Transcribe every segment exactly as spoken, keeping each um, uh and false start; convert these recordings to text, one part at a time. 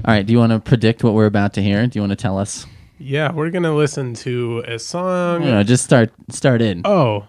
All right, do you want to predict what we're about to hear? Do you want to tell us? Yeah, we're going to listen to a song. No, no, just start start in. Oh.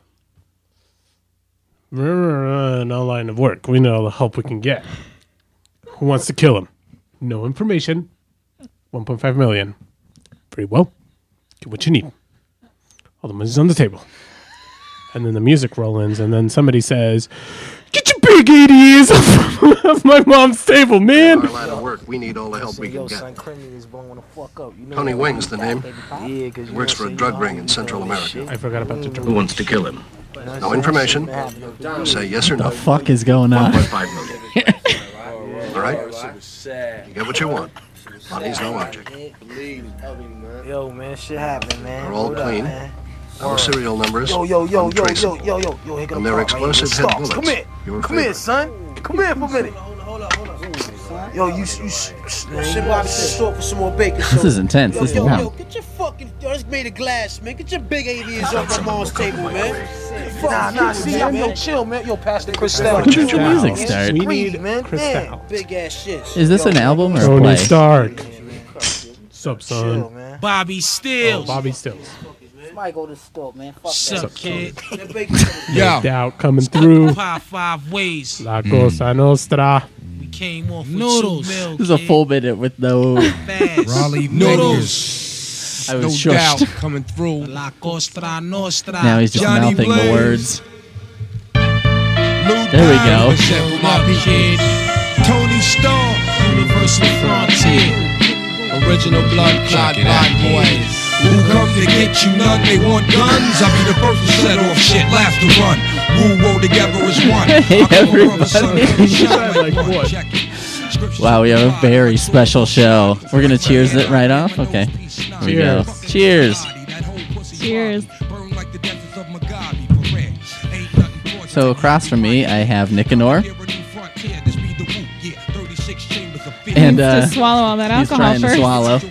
We're in our line of work. We know all the help we can get. Who wants to kill him? No information. one point five million. Very well. Get what you need. All the money's on the table. And then the music rolls in, and then somebody says, "Get your big idiots off my mom's table, man." In our line of work, we need all the help we can get. Tony Wing's the name. He works for a drug ring in Central America. I forgot about the drug. Who wants to kill him? No information. Say yes or no. What the fuck is going on? one point five million. All right? You get what you want. Money's no object. Yo, man, shit happened, man. They're all clean. No serial numbers. Yo, yo, yo, yo, yo, yo, yo, yo, And they're explosive head bullets. Come here. Your Come here, favorite. son. Come here for a minute. Yo, you, you, shit, Bobby said store for some more bacon. This is intense. This is Yo, loud. yo, get your fucking, yo, it's made of glass, man. Get your big aliens off my mom's table, man. Nah, nah, see, I'm yo, chill, man. Yo, Pastor Cristal. When did your music start? We need man. Cristal. Big ass shit. Is this an album or a Tony play? Stark. Sup, son? Chill, man. Bobby Stills. Oh, Bobby Stills. Might go to the store, man. Fuck What's up, kid? No Yo. doubt coming through. Pie five ways. La Cosa Nostra. We came off with Noodles. two mil, This is a kid. full minute with no... Fast. Raleigh Noodles. I was no shushed. doubt coming through. La Costa Nostra. Now he's just Johnny mouthing Blaze. the words. Lou There we Diamond, go. represent my Up, people. kid. Tony Stark, Universal Frontier. original blood clot black boys. Who come to get you none? They want guns. I'll be the first to set off shit, last to run. We'll roll together as one. Hey, I come from everybody. the sun, shine Like like one. what? Check it. Scripture Wow, we have a very special show. We're going to cheers it right off? Okay. Here we go. Cheers. Cheers. So across from me, I have Nicanor. And uh, to swallow all that he's alcohol trying to first. swallow.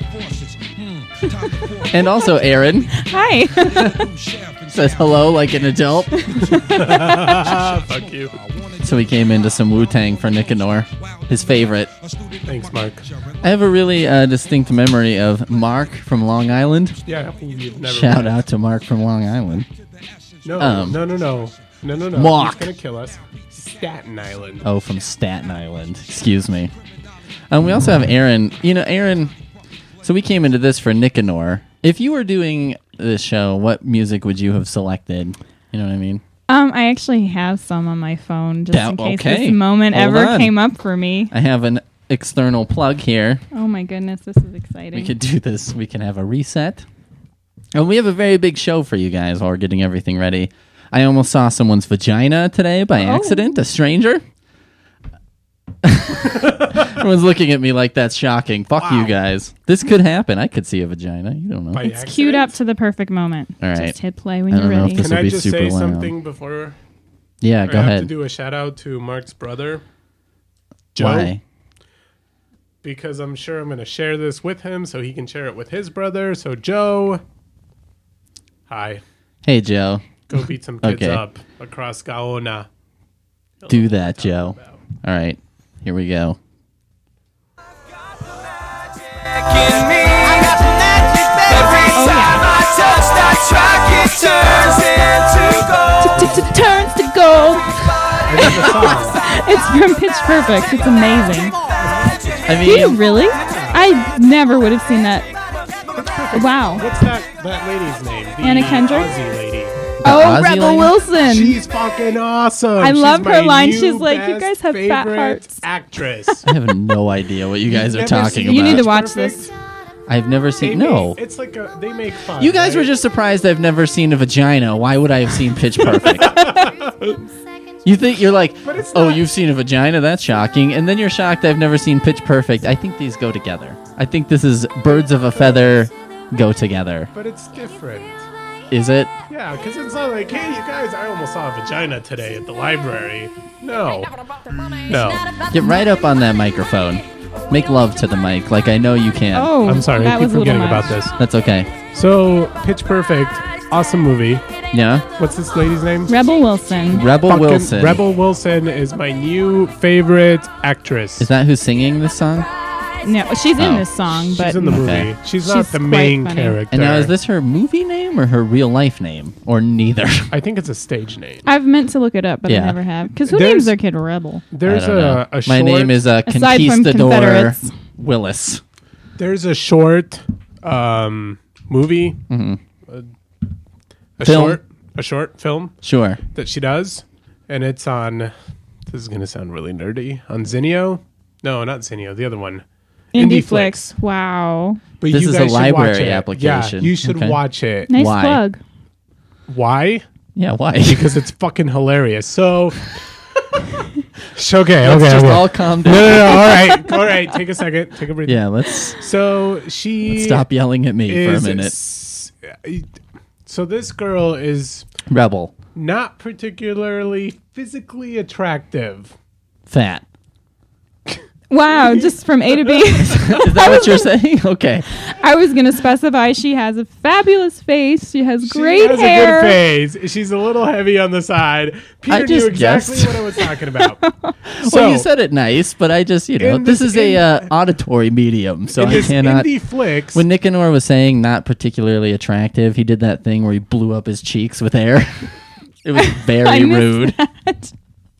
And also Aaron Hi. says hello like an adult. Fuck you. So we came into some Wu-Tang for Nicanor, his favorite. Thanks, Mark. I have a really uh, distinct memory of Mark from Long Island. Yeah, you've never Shout met. out to Mark from Long Island. No, Um, no, no, no. No, no, no. Mark. He's going to kill us. Staten Island. Oh, from Staten Island. Excuse me. Um, we also have Aaron. You know, Aaron. So we came into this for Nicanor. If you were doing this show, what music would you have selected? You know what I mean? Um, I actually have some on my phone just That- in case okay. this moment Hold ever on. came up for me. I have an external plug here. Oh my goodness, this is exciting. We could do this. We can have a reset. And we have a very big show for you guys while we're getting everything ready. I almost saw someone's vagina today by Oh. accident, a stranger. Everyone's looking at me like that's shocking. Fuck you guys. This could happen. I could see a vagina. You don't know. By It's accident? queued up to the perfect moment. All right. Just hit play when I you're don't know if ready. this Can will I be just super say loud. something before? Yeah, I go have ahead. to do a shout out to Mark's brother, Joe. Why? Because I'm sure I'm going to share this with him so he can share it with his brother. So, Joe, hi. Hey, Joe. Go beat some kids Okay. up across Gaona. Do that, Joe. All right. Here we go. Turns to gold. It's from Pitch Perfect. It's amazing. I Do you mean, really? I never would have seen that. Wow. What's that, that lady's name? The Anna Kendrick? Aussie lady. Oh, Ozzy Rebel lady? Wilson. She's fucking awesome. I She's love her my line. new She's like, "You best guys have fat favorite hearts." Actress. I have no idea what you guys are Never talking seen about. You need to Pitch watch Perfect? this. I've never They seen. make- No. It's like a, they make fun. You guys right? were just surprised I've never seen a vagina. Why would I have seen Pitch Perfect? You think you're like, But it's oh, not- you've seen a vagina? That's shocking. And then you're shocked I've never seen Pitch Perfect. I think these go together. I think this is birds of a feather go together. But it's different. Is it? Yeah, because it's not like, hey, you guys, I almost saw a vagina today at the library. No. No. Get right up on that microphone. Make love to the mic like I know you can. Oh, I'm sorry, that I keep was a little forgetting much. about this. That's okay. So, Pitch Perfect, awesome movie. Yeah? What's this lady's name? Rebel Wilson. Rebel Fucking Wilson. Rebel Wilson is my new favorite actress. Is that who's singing this song? No, she's in Oh. this song, but She's in the movie. Okay. She's not She's the quite main funny. character. And now, is this her movie name or her real life name, or neither? I think it's a stage name. I've meant to look it up, but Yeah. I never have. Because who There's- names their kid Rebel? There's I don't a, know. a short. My name is uh, Aside from Conquistador Confederates. Willis. There's a short um, movie. Mm-hmm. A, a Film. short. A short film Sure. that she does, and it's on. This is gonna sound really nerdy. On Zinio. No, not Zinio. The other one. Indie IndieFlix. Flicks. Wow. But This you is a guys should watch library it. application. Yeah, you should Okay. watch it. Nice Why? plug. Why? Yeah, why? Because it's fucking hilarious. So, Sh- okay, Let's okay, just okay. all calm No, down. no, no. All right, all right. Take a second. Take a breath. Yeah, let's So she stop yelling at me for a is minute. s- So this girl is Rebel. not particularly physically attractive. Fat. Wow, just from A to B. Is that what you're saying? Okay. I was going to specify she has a fabulous face. She has great she has hair. a good face. She's a little heavy on the side. Peter just knew exactly guessed. what I was talking about. so, Well, you said it nice, but I just, you know, in this, this- is a in- uh, auditory medium, so in I this cannot. indie flicks, When Nicanor was saying not particularly attractive, he did that thing where he blew up his cheeks with air. It was I very missed rude. that.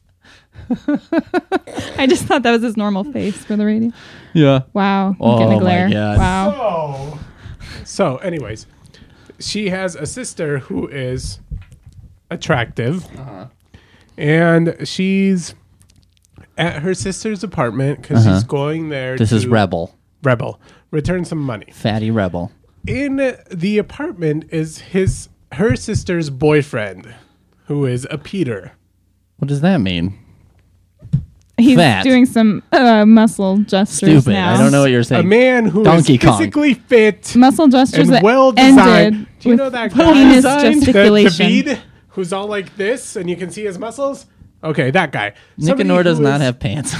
I just thought that was his normal face for the radio. Yeah. Wow. I'm Oh, getting a my glare. God. Wow. Oh. So, anyways, she has a sister who is attractive, Uh-huh. and she's at her sister's apartment because Uh-huh. she's going there. This to is Rebel. Rebel. Return some money. Fatty Rebel. In the apartment is his her sister's boyfriend, who is a Peter. What does that mean? He's Fat. doing some uh, muscle gestures Stupid. now. I don't know what you're A saying. man who is Donkey Kong. physically fit Muscle gestures and that well designed. ended Do you with know that guy? penis designed? the, gesticulation. David, who's all like this, and you can see his muscles. Okay, that guy. Somebody Nicanor does who not is- have pants.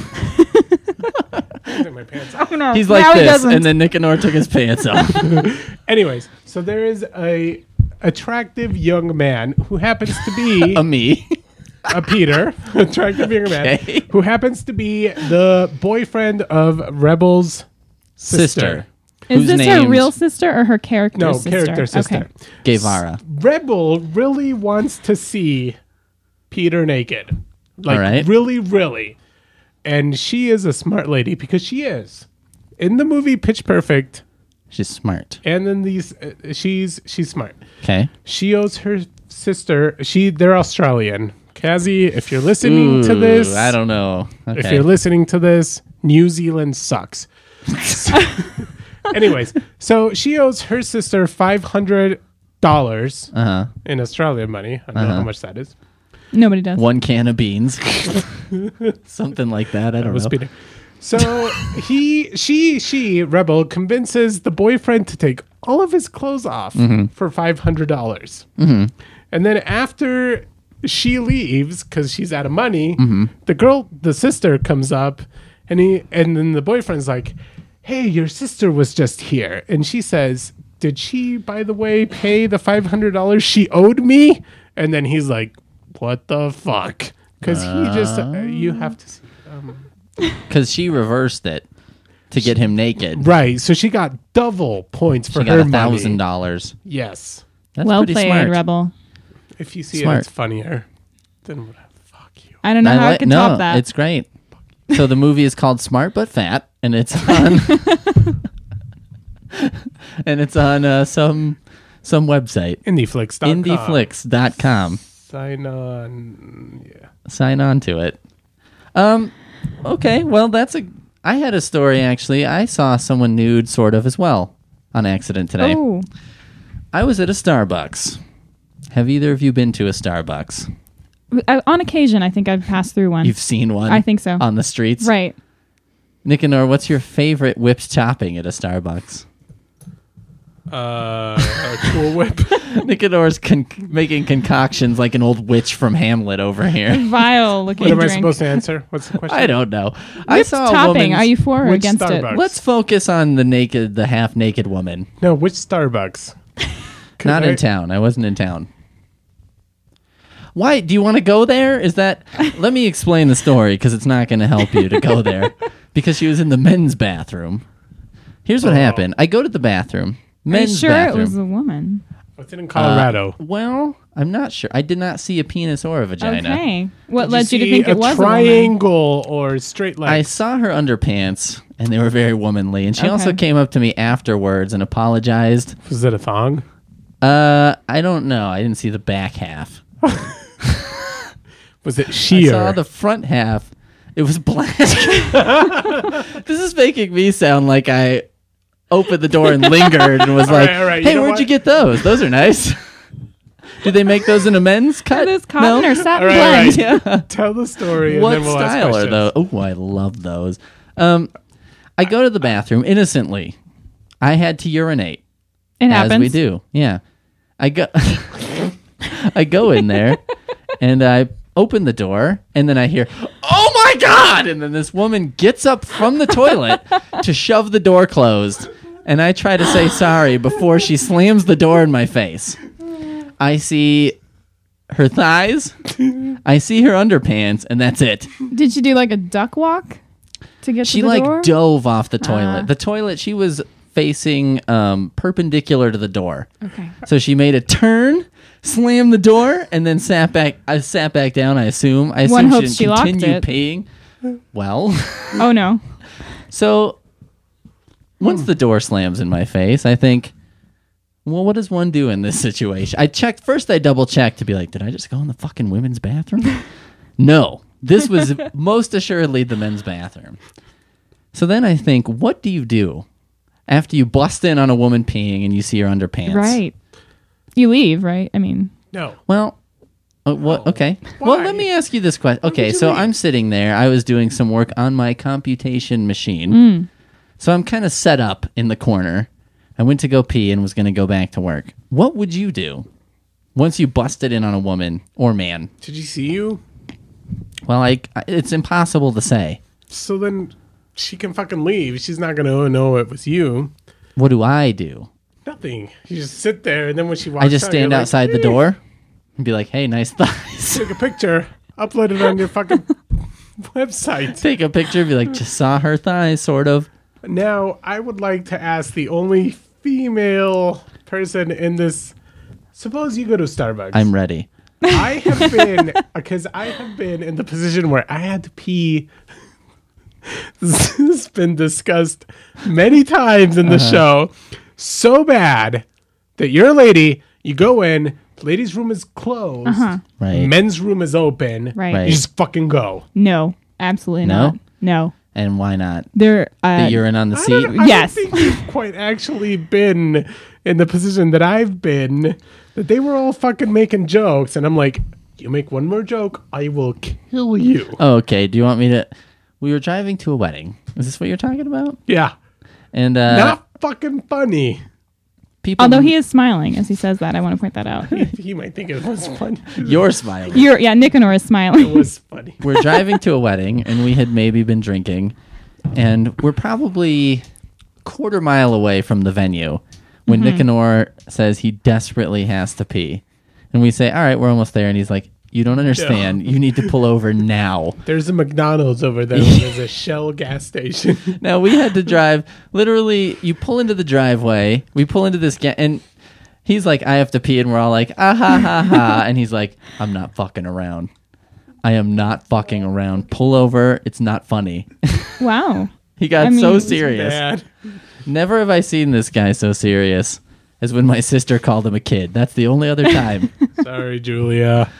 Take my pants off. Oh, no. He's like Now he this, doesn't. and then Nicanor took his pants off. Anyways, so there is a attractive young man who happens to be A me. a Peter, attractive young man, Okay. who happens to be the boyfriend of Rebel's sister. Sister. Is Who's this her named real sister or her character No, sister? character sister. Okay. Guevara. Rebel really wants to see Peter naked. Like, All right. really, really. And she is a smart lady because she is. In the movie Pitch Perfect, She's smart. and then these, uh, she's she's smart. Okay. She owes her sister. She they're Australian. Kazi, if you're listening to Ooh, this, I don't know. Okay. If you're listening to this, New Zealand sucks. Anyways, so she owes her sister five hundred dollars Uh huh. in Australian money. I don't know how much that is. Nobody does. One can of beans. Something like that. I I don't was know. speeding. So he, she, she, Rebel convinces the boyfriend to take all of his clothes off Mm-hmm. for five hundred dollars, mm-hmm. and then after she leaves because she's out of money, Mm-hmm. the girl, the sister, comes up, and he, and then the boyfriend's like, "Hey, your sister was just here," and she says, "Did she, by the way, pay the five hundred dollars she owed me?" And then he's like, "What the fuck?" Because he just, uh, you have to see. Um, Because she reversed it to get him naked. Right, so she got double points for She her got a thousand money. dollars. Yes, That's well pretty played, smart. Rebel. if you see Smart. it, it's funnier. Then what? Fuck you. I don't know how I li- can no, top that. it's great. So the movie is called Smart but Fat, and it's on, and it's on uh, some some website, Indieflix dot com. indieflix dot com. Sign on. Yeah. Sign on to it. Um, okay, well that's a. I had a story actually. I saw someone nude, sort of as well, on accident today. Oh, I was at a Starbucks. Have either of you been to a Starbucks? I, on occasion, I think I've passed through one. You've seen one? I think so. On the streets? Right. Nicanor, what's your favorite whipped topping at a Starbucks? Uh, a Cool Whip. Nicanor's con- making concoctions like an old witch from Hamlet over here. Vile looking What am I drink. supposed to answer? What's the question? I don't know. I Whipped saw a topping. woman's- Are you for or Which against Starbucks? it? Let's focus on the naked, the half naked woman. No, which Starbucks? Not I- in town. I wasn't in town. Why? Do you want to go there? Is that... Let me explain the story, because it's not going to help you to go there. Because she was in the men's bathroom. Here's what Oh. happened. I go to the bathroom. Are you Men's sure bathroom. it was a woman? What's it in Colorado? Uh, well, I'm not sure. I did not see a penis or a vagina. Okay. What Did led you, to see think a it was triangle or straight I legs? saw her underpants, and they were very womanly. And she also Okay. came up to me afterwards and apologized. Was it a thong? Uh, I don't know. I didn't see the back half. Was it I sheer? saw the front half. It was black. This is making me sound like I opened the door and lingered and was All like, right, all right, you hey, know where'd what? you get those? Those are nice. Do they make those in a men's cut? Are those cotton No? or satin All right, all right. blend? Yeah. Tell the story. And What then we'll ask style are questions. those? Oh, I love those. Um, I go to the bathroom innocently. I had to urinate. It as happens. we do. Yeah. I go I go in there and I open the door and then I hear, "Oh my god!" And then this woman gets up from the toilet to shove the door closed. And I try to say sorry before she slams the door in my face. I see her thighs, I see her underpants, and that's it. Did she do like a duck walk to get She to the like door? dove off the toilet. Ah. The toilet, she was facing um, perpendicular to the door. Okay. So she made a turn, slammed the door, and then sat back. I sat back down. I assume. I assume One she hopes didn't she locked continue it. peeing. Well, Oh no. so Hmm. once the door slams in my face, I think, well, what does one do in this situation? I checked first. I double checked to be like, did I just go in the fucking women's bathroom? No, this was most assuredly the men's bathroom. So then I think, what do you do after you bust in on a woman peeing and you see her underpants? Right. You leave, right? I mean, No. Well, uh, what? Okay. Well, let me ask you this question. Okay, would you so leave? I'm sitting there. I was doing some work on my computation machine. Hmm. So I'm kind of set up in the corner. I went to go pee and was going to go back to work. What would you do once you busted in on a woman or man? Did you see you? Well, I, it's impossible to say. So then she can fucking leave. She's not gonna know it was you. What do I do? Nothing. You just sit there, and then when she walks I just out, stand you're like, outside the "Hey, door and be like, hey, nice thighs. Take a picture. Upload it on your fucking website. Take a picture, be like, just saw her thighs, sort of. Now, I would like to ask the only female person in this. Suppose you go to Starbucks. I'm ready. I have been, because I have been in the position where I had to pee. This has been discussed many times in the Uh-huh. show. So bad that you're a lady, you go in, the ladies' room is closed, Uh-huh. Right. men's room is open, right. Right. you just fucking go. No, absolutely No? not. No. And why not? There uh The urine on the I seat? don't, I Yes. don't think you've quite actually been in the position that I've been, that they were all fucking making jokes, and I'm like, you make one more joke, I will kill you. Oh, okay. Do you want me to? We were driving to a wedding. Is this what you're talking about? Yeah. And uh, Not fucking funny. people. although he is smiling as he says that, I want to point that out. He might think it was funny. You're smiling. You're yeah, Nicanor is It smiling. was funny. We're driving to a wedding, and we had maybe been drinking, and we're probably a quarter mile away from the venue when Mm-hmm. Nicanor says he desperately has to pee, and we say, "All right, we're almost there," and he's like, "You don't understand. You need to pull over now." There's a McDonald's over there. There's a Shell gas station. Now we had to drive. Literally, you pull into the driveway. We pull into this ga- and he's like, "I have to pee," and we're all like, "Ah ha ha ha!" And he's like, "I'm not fucking around. I am not fucking around. Pull over. It's not funny." Wow. He got I mean, so it's serious. Bad. Never have I seen this guy so serious as when my sister called him a kid. That's the only other time. Sorry, Julia.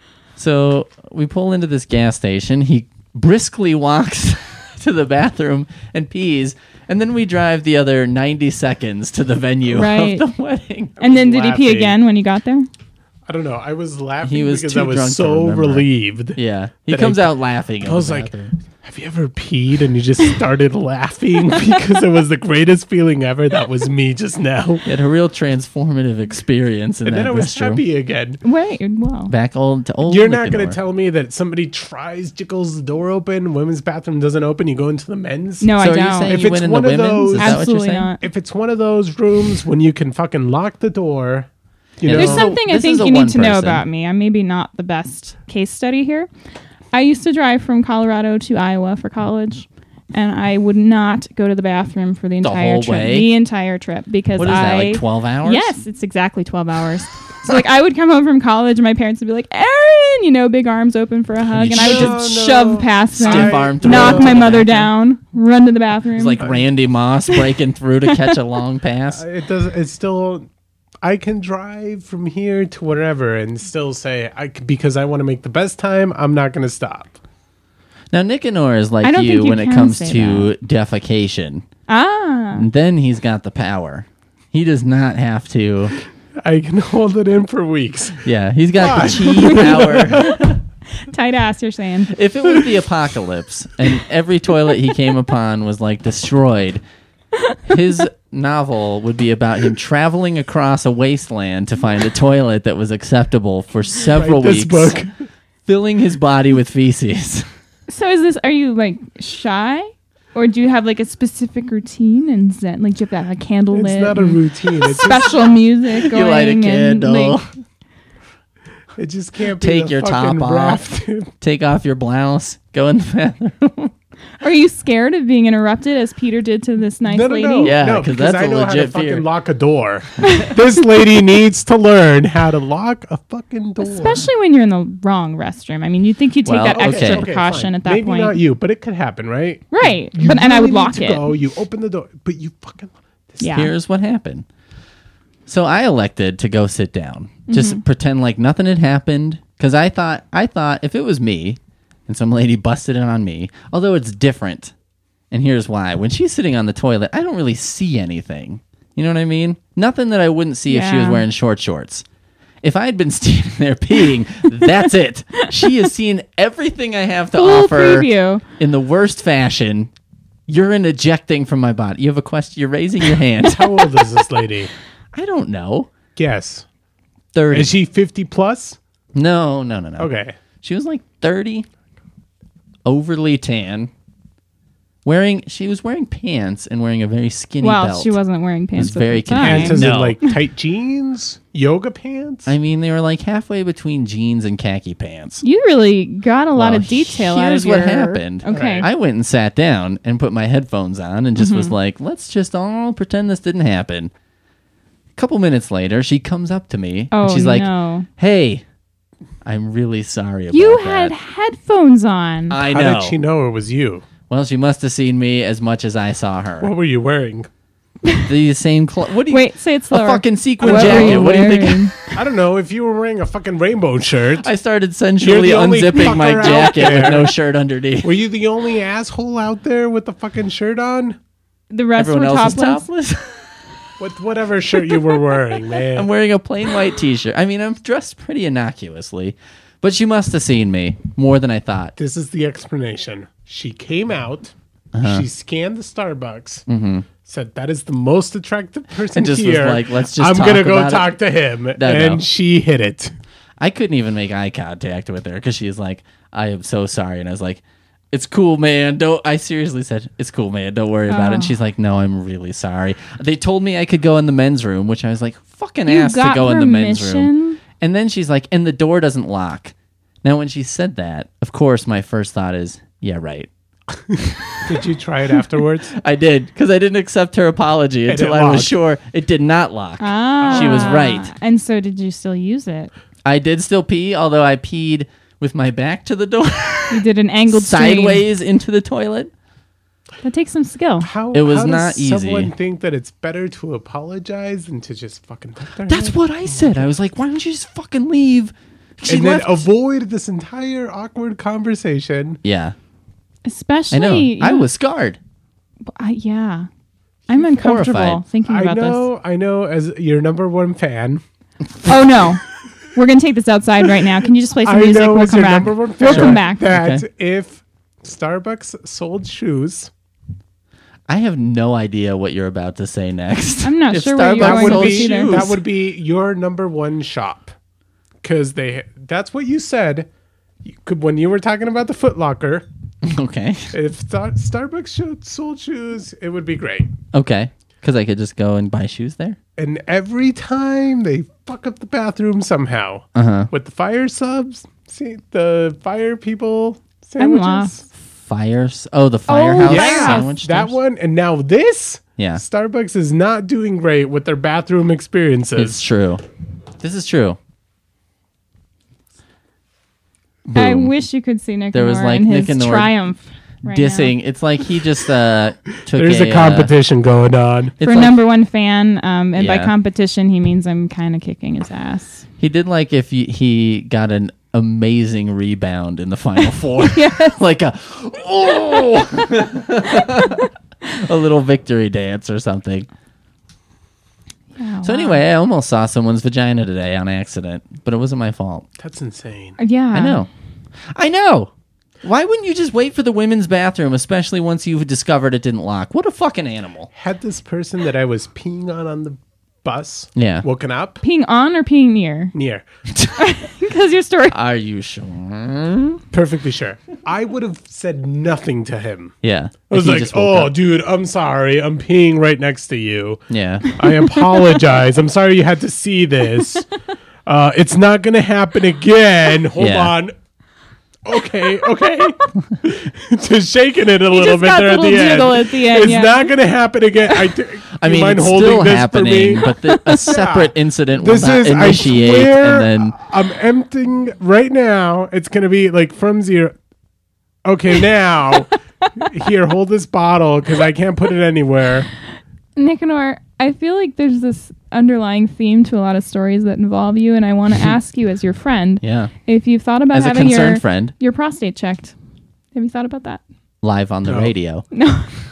So we pull into this gas station. He briskly walks to the bathroom and pees. And then we drive the other ninety seconds to the venue Right. of the wedding. And then did he pee laughing. again when you got there? I don't know. I was laughing He was because too I was drunk to so remember. relieved. Yeah. He That comes I- out laughing. in I was the like, bathroom. have you ever peed and you just started laughing because it was the greatest feeling ever? That was me just now. He had a real transformative experience in And that then I was restroom. happy again. Wait, wow. Back old to old. You're not going Nicanor. to tell me that somebody tries, jiggles the door open, women's bathroom doesn't open, you go into the men's? No, So I are you don't. saying If you it's went in one the of women's? those- Is that what you're Absolutely saying? not. If it's one of those rooms when you can fucking lock the door You Yeah, know? There's So, something I this think is a you need one to know person. about me. I'm maybe not the best case study here. I used to drive from Colorado to Iowa for college, and I would not go to the bathroom for the entire whole trip. way? The entire trip because What is I that, like twelve hours? Yes, it's exactly twelve hours. So like I would come home from college and my parents would be like, Erin, you know, big arms open for a hug, and I would No, just no. shove past them, Stiff arm through knock to my the mother bathroom. down, run to the bathroom. It's like Randy Moss breaking through to catch a long pass. It does. It's still. I can drive from here to wherever and still say I c- because I want to make the best time. I'm not going to stop. Now, Nicanor is I like don't you think you when it can comes say to defecation. ah. And then he's got the power. He does not have to. I can hold it in for weeks. Yeah, he's got Why? the chi power. Tight ass, you're saying. If it was the apocalypse and every toilet he came upon was like destroyed, his novel would be about him traveling across a wasteland to find a toilet that was acceptable for several Write this weeks, book. filling his body with feces. So is this, are you like shy? Or do you have like a specific routine and zen? Like do you have to have a candle It's lit? not a and routine. It's just, special music going. You light a and, candle, like, it just can't be take the your fucking top off, raft, dude. take off your blouse, go in the bathroom. are you scared of being interrupted as Peter did to this nice No, no, lady? no. Yeah, no, 'cause because that's I a know how to legit fucking fear. lock a door. This lady needs to learn how to lock a fucking door. Especially when you're in the wrong restroom. I mean, you'd think you'd take Well, that extra okay. precaution fine. at that Maybe point. not you, but it could happen, right? Right. You but and I really would lock need to it. Go, you open the door, but you fucking. Yeah. Here's what happened. So I elected to go sit down, just Mm-hmm. pretend like nothing had happened, because I thought I thought if it was me and some lady busted in on me, although it's different. And here's why: when she's sitting on the toilet, I don't really see anything. You know what I mean? Nothing that I wouldn't see if she was Yeah. wearing short shorts. If I had been standing there peeing, that's it. She has seen everything I have to Full offer preview. in the worst fashion. Urine ejecting from my body. You have a question? You're raising your hand. How old is this lady? I don't know. Guess. thirty. Is she fifty plus? No, no, no, no. Okay. She was like thirty, overly tan. Wearing, she was wearing pants and wearing a very skinny Well, belt. she wasn't wearing pants. was at very the time. Pants as No. in like tight jeans, yoga pants. I mean, they were like halfway between jeans and khaki pants. You really got a lot Well, of detail out here's of your... what happened. Okay. I went and sat down and put my headphones on and just Mm-hmm. was like, let's just all pretend this didn't happen. A couple minutes later, she comes up to me Oh, and she's like, no. hey, I'm really sorry about You that. had headphones on. I How know. did she know it was you? Well, she must have seen me as much as I saw her. What were you wearing? The same clothes. What do you? Wait, say it slower. A fucking sequin What were jacket. you What do you think? wearing? I don't know. If you were wearing a fucking rainbow shirt, I started sensually You're the only unzipping my fucker out jacket with there. no shirt underneath. were you the only asshole out there with the fucking shirt on? The rest Everyone were else topless. is topless. With whatever shirt you were wearing, man. I'm wearing a plain white T-shirt. I mean, I'm dressed pretty innocuously, but she must have seen me more than I thought. This is the explanation. She came out, Uh-huh. she scanned the Starbucks, said, that is the most attractive person And just was here. like, let's just I'm talk gonna go about it." talk to him. no. And she hit it. I couldn't even make eye contact with her because she's like, "I am so sorry," and I was like, "It's cool, man. Don't." I seriously said, "It's cool, man. Don't worry about it." And Oh. she's like, "No, I'm really sorry." They told me I could go in the men's room, which I was like, "Fucking You ass to got go in the men's room." permission? And then she's like, "And the door doesn't lock." Now, when she said that, of course, my first thought is, "Yeah, right." Did you try it afterwards? I did because I didn't accept her apology And until it I was locked. sure it did not lock. Ah. She was right. And so did you still use it? I did still pee, although I peed with my back to the door, You did an angled stream. sideways into the toilet. That takes some skill. How, It was how not does easy. someone think that it's better to apologize than to just fucking tuck their That's head? what I said. I was like, why don't you just fucking leave? She And then left. avoid this entire awkward conversation. yeah, Especially... I know. you I know, was scarred. I, yeah. I'm uncomfortable horrified. thinking I about know, I know, as your number one fan. this. Oh, no. We're going to take this outside right now. Can you just play some I music? know, We'll as come your back. number one We'll fan. come back. That Okay. if Starbucks sold shoes, I have no idea what you're about to say next. I'm not If sure where you're Starbucks going would with sold this be, either. that would be your number one shop. Because they that's what you said you could, when you were talking about the Foot Locker. Okay. If Star- Starbucks showed, sold shoes, it would be great. Okay. Because I could just go and buy shoes there. And every time they fuck up the bathroom somehow. Uh huh. With the fire subs, see the fire people I'm sandwiches. lost. Fires. Oh, the Firehouse Yeah, sandwich. that stores? one. And now this. Yeah. Starbucks is not doing great with their bathroom experiences. It's true. This is true. I Boom. wish you could see Nick There was, like, in his Nick and Nora triumph right Dissing. now. It's like he just uh, took There's a, a competition going on. Uh, it's For like- number one fan, um, and by Yeah. competition, he means I'm kind of kicking his ass. He did like if he, he got an amazing rebound in the final four. Like a oh a little victory dance or something. Yeah, So wow. anyway, I almost saw someone's vagina today on accident, but it wasn't my fault. That's insane. Yeah. I know. I know. Why wouldn't you just wait for the women's bathroom, especially once you've discovered it didn't lock? What a fucking animal. Had this person that I was peeing on on the bus Yeah. woken up Peeing on or peeing near? near. Because your story. Are you sure? Perfectly sure. I would have said nothing to him. Yeah. I was If he like, just woke oh, up. dude, I'm sorry. I'm peeing right next to you. Yeah. I apologize. I'm sorry you had to see this. Uh, it's not going to happen again. Hold Yeah. on. Okay, okay. Just shaking it a little just bit got there the at the little end. jiggle at the end, It's yeah. not going to happen again. I, do I you mean, mind it's holding still this happening, for me? but the, a separate incident will This not is, initiate, I swear, and then I'm emptying right now. It's going to be like from zero. Okay, now, here, hold this bottle because I can't put it anywhere. Nicanor, I feel like there's this underlying theme to a lot of stories that involve you, and I want to ask you, as your friend, yeah, if you've thought about as a having concerned your friend, your prostate checked. Have you thought about that? live on the No. radio. No.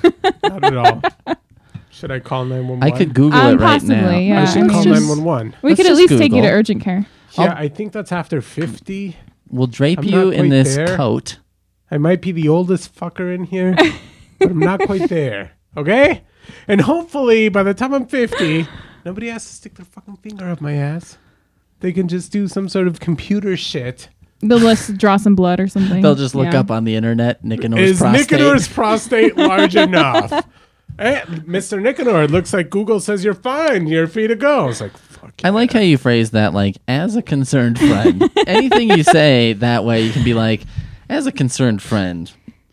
Not at all. Should I call nine one one? I could Google Um, it right possibly, now. yeah. I I should mean, call just- nine one one. We Let's could at just least take you to Google. urgent care. Yeah, I think that's after fifty. We'll drape I'm you not in quite this there. coat. I might be the oldest fucker in here, but I'm not quite there. Okay? And hopefully, by the time I'm fifty, nobody has to stick their fucking finger up my ass. They can just do some sort of computer shit. They'll just draw some blood or something. They'll just look Yeah. up on the internet Nicanor's Is prostate. Nicanor's prostate large enough? Hey, Mister Nicanor, it looks like Google says you're fine. You're free to go. I was like, fuck I like how you phrase that, like, as a concerned friend. Anything you say that way, you can be like, as a concerned friend.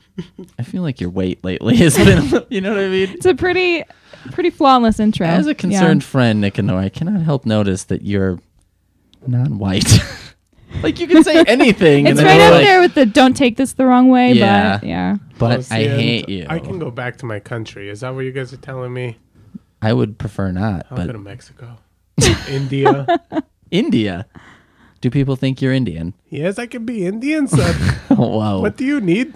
I feel like your weight lately has been, you know what I mean? It's a pretty, pretty flawless intro. As a Yeah. concerned friend, Nicanor, I cannot help notice that you're non-white. Like, you can say anything. It's and then right you're up like, there with the "don't take this the wrong way," Yeah. but yeah. But Oh, I see, and hate you. I can go back to my country. Is that what you guys are telling me? I would prefer not, I'll go but to Mexico. India. India. Do people think you're Indian? Yes, I can be Indian, son. Whoa. What do you need?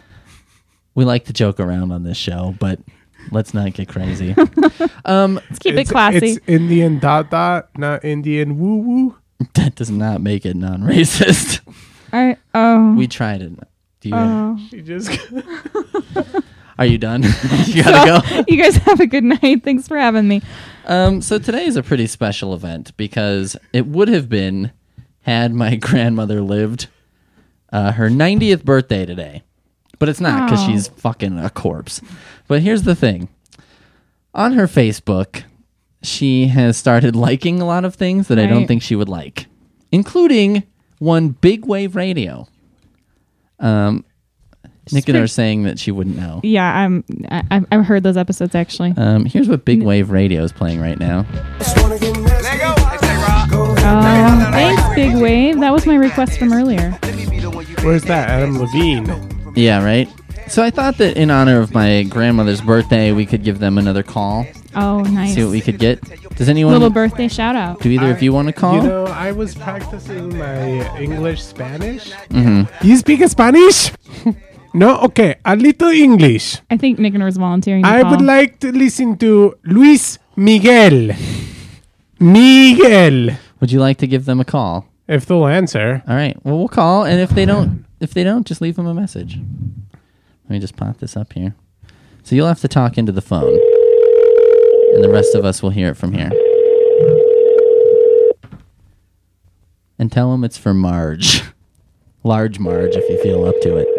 We like to joke around on this show, but let's not get crazy. um, Let's keep it's, it classy. It's Indian dot dot, not Indian woo woo. that does not make it non-racist. I oh. We tried it. Do you? oh. She just Are you done? You gotta go. You guys have a good night. Thanks for having me. Um, so today is a pretty special event because it would have been had my grandmother lived uh, her ninetieth birthday today, but it's not because Oh. she's fucking a corpse. But here's the thing: on her Facebook, she has started liking a lot of things that I don't Right. think she would like, including one Big Wave Radio. Um, Nick and I are saying that she wouldn't know. Yeah, I'm. I, I've- I've heard those episodes actually. Um, here's what Big Wave Radio is playing right now. Oh, thanks, Big Wave. That was my request from earlier. Where's that? Adam Levine. Yeah, right? So I thought that in honor of my grandmother's birthday, we could give them another call, Oh, nice. see what we could get. Does anyone, Little birthday shout out. do either of you want to call? You know, I was practicing my English Spanish. Mm-hmm. You speak Spanish? No? Okay, a little English. I think Nicanor's volunteering. To I call. would like to listen to Luis Miguel. Miguel. Would you like to give them a call? If they'll answer. All right. Well, we'll call, and if they don't, if they don't, just leave them a message. Let me just pop this up here. So you'll have to talk into the phone, and the rest of us will hear it from here. And tell them it's for Marge. Large Marge, if you feel up to it.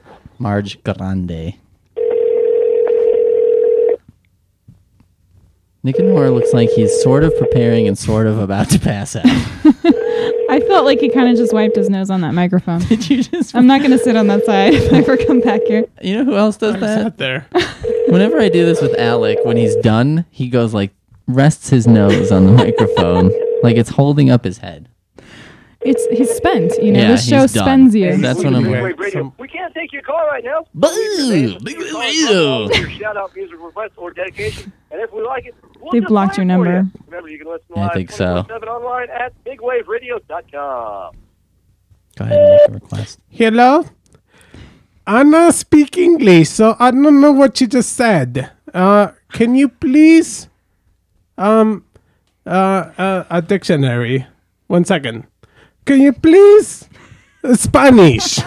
Marge Grande. Nicanor looks like he's sort of preparing and sort of about to pass out. I felt like he kind of just wiped his nose on that microphone. Did you just? I'm not going to sit on that side if I ever come back here. You know who else does I that? sat there. Whenever I do this with Alec, when he's done, he goes like, rests his nose on the microphone, like it's holding up his head. It's he's spent. You know, Yeah, this show he's done. spends you. That's what I'm. Big Boo! Wave Radio. We can't take your call right now. Big Wave Radio. Your shout out, music request, or dedication. And if we like it, we'll They just blocked play your it for number. you. Remember, you can listen I live think so. twenty-four seven online at big wave radio dot com. Go ahead and make a request. Hello? Anna speak English, so I don't know what you just said. Uh, can you please, um, uh, uh, a dictionary. One second. Can you please, uh, Spanish.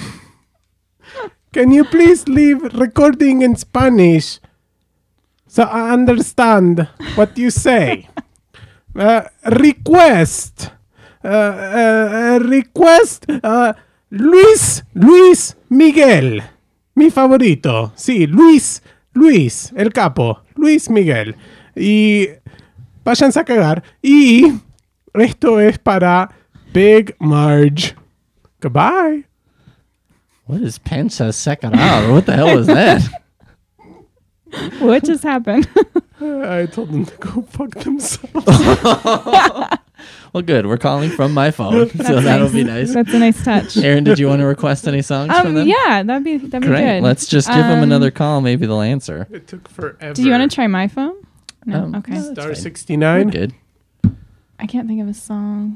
Can you please leave recording in Spanish so I understand what you say? Uh, request. Uh, uh, request. Uh, Luis, Luis Miguel. Mi favorito. Sí, Luis, Luis, el capo. Luis Miguel. Y váyanse a cagar. Y esto es para Big Marge. Goodbye. What is Pensa Secarado? What the hell is that? What just happened? I told them to go fuck themselves. Well, good. We're calling from my phone, so that'll be nice. That's a nice touch. Aaron, did you want to request any songs from Um, them? yeah, that'd be that'd be Great. good. Let's just give them Um, another call. Maybe they'll answer. It took forever. Do you want to try my phone? No. Um, okay. no. Star We're sixty-nine? good. I can't think of a song.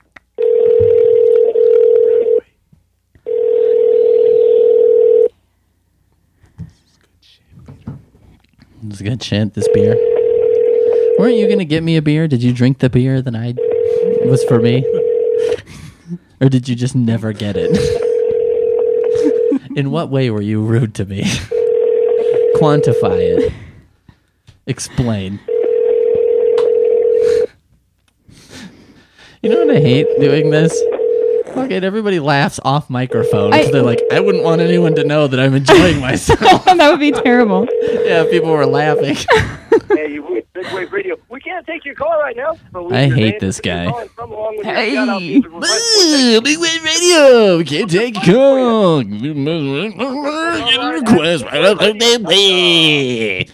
It's good shit, this beer. Weren't you going to get me a beer? Did you drink the beer that I was for me? Or did you just never get it? In what way were you rude to me? Quantify it. Explain. You know what I hate doing this? Fucking everybody laughs off microphone. 'Cause I- they're like, I wouldn't want anyone to know that I'm enjoying myself. That would be terrible. Yeah, people were laughing. Hey, you Big Wave Radio. We can't take your call right now. So leave I your hate name, this where you're guy. calling from, along with your Hey, shout-out, music request, or boo, Big Wave Radio. Can't take a call. Get a request right out of their way.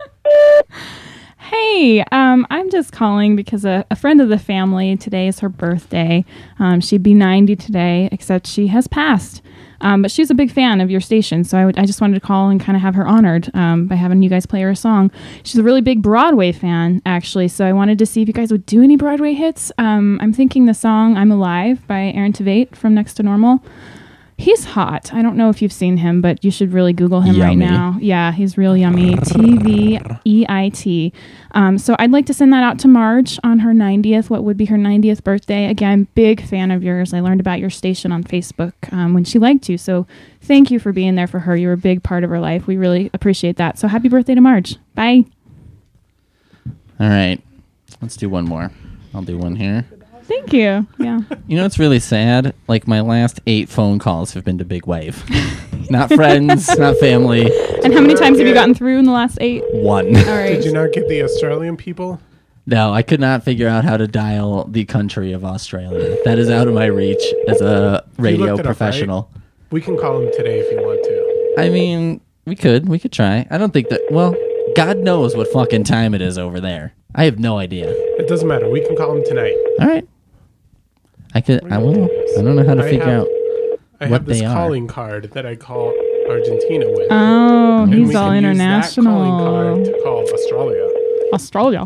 Hey, um, I'm just calling because a, a friend of the family, today is her birthday. Um, she'd be ninety today, except she has passed. Um, but she's a big fan of your station, so I, would, I just wanted to call and kind of have her honored um, by having you guys play her a song. She's a really big Broadway fan, actually, so I wanted to see if you guys would do any Broadway hits. Um, I'm thinking the song I'm Alive by Aaron Tveit from Next to Normal. He's hot. I don't know if you've seen him, but you should really Google him right Yummy. now. Yeah, he's real yummy. T V E I T. Um, so I'd like to send that out to Marge on her ninetieth, what would be her ninetieth birthday. Again, big fan of yours. I learned about your station on Facebook um, when she liked you. So thank you for being there for her. You were a big part of her life. We really appreciate that. So happy birthday to Marge. Bye. All right. Let's do one more. I'll do one here. Thank you. Yeah. You know, it's really sad. Like, my last eight phone calls have been to Big Wave. Not friends, not family. And how many times have you gotten through in the last eight? One. All right. Did you not get the Australian people? No, I could not figure out how to dial the country of Australia. That is out of my reach as a radio looked it up, professional. We can call them today if you want to. I mean, we could. We could try. I don't think that... Well, God knows what fucking time it is over there. I have no idea. It doesn't matter. We can call them tonight. All right. I could... I will. I don't know how to I figure have- out I what have this they are. calling card that I call Argentina with. Oh, And he's we all can use that calling card international. to call Australia. Australia.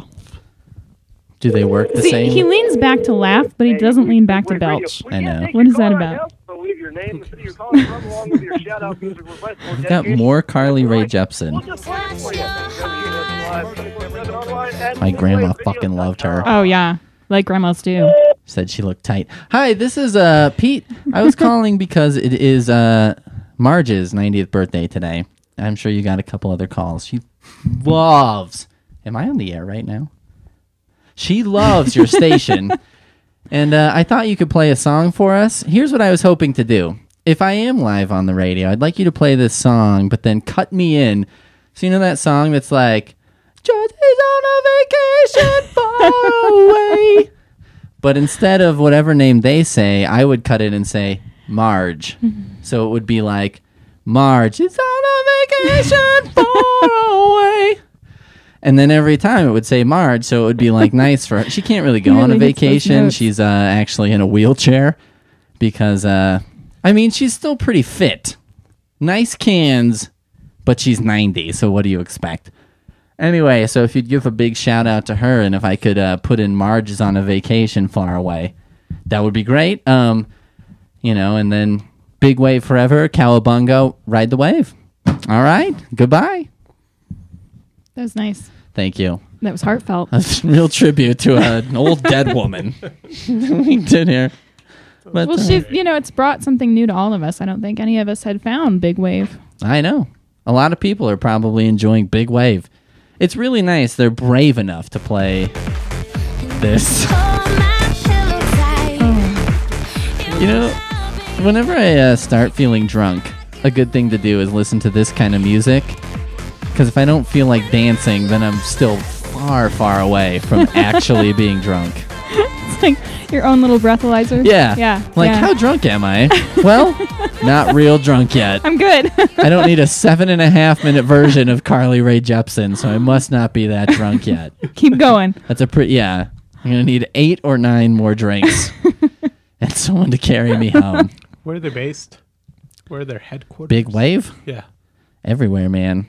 Do they work the See, same? he leans back to laugh, but he doesn't lean back to belch. I know. What is that about? So leave your name, the city you're calling from, along with your shout-out, music request, or We've got dedication. more Carly Rae Jepsen. We'll just play it for you. Remember, you listen live twenty-four seven online at My big grandma wave radio fucking loved her. Oh, yeah. Like grandmas do. Said she looked tight. Hi, this is uh Pete. I was calling because it is uh Marge's ninetieth birthday today. I'm sure you got a couple other calls. She loves... Am I on the air right now? She loves your station. And uh, I thought you could play a song for us. Here's what I was hoping to do. If I am live on the radio, I'd like you to play this song, but then cut me in. So you know that song that's like... George is on a vacation far away. But instead of whatever name they say, I would cut it and say Marge. So it would be like, Marge is on a vacation far away. And then every time it would say Marge, so it would be like nice for her. She can't really go He on a really hits those vacation. notes. She's uh, actually in a wheelchair because, uh, I mean, she's still pretty fit. Nice cans, but she's ninety, so what do you expect? Anyway, so if you'd give a big shout out to her, and if I could uh, put in Marge is on a vacation far away, that would be great. Um, you know, and then Big Wave Forever, Cowabunga, Ride the Wave. All right, goodbye. That was nice. Thank you. That was heartfelt. That's a real tribute to an old dead woman we did here. But, Well, uh, she's, you know, it's brought something new to all of us. I don't think any of us had found Big Wave. I know. A lot of people are probably enjoying Big Wave. It's really nice. They're brave enough to play this. You know, whenever I uh, start feeling drunk, a good thing to do is listen to this kind of music. Because if I don't feel like dancing, then I'm still far, far away from actually being drunk. It's like your own little breathalyzer. Yeah. Yeah. Like, yeah. how drunk am I? Well, not real drunk yet. I'm good. I don't need a seven and a half minute version of Carly Rae Jepsen, so I must not be that drunk yet. Keep going. That's a pretty, yeah. I'm going to need eight or nine more drinks and someone to carry me home. Where are they based? Where are their headquarters? Big Wave? Yeah. Everywhere, man.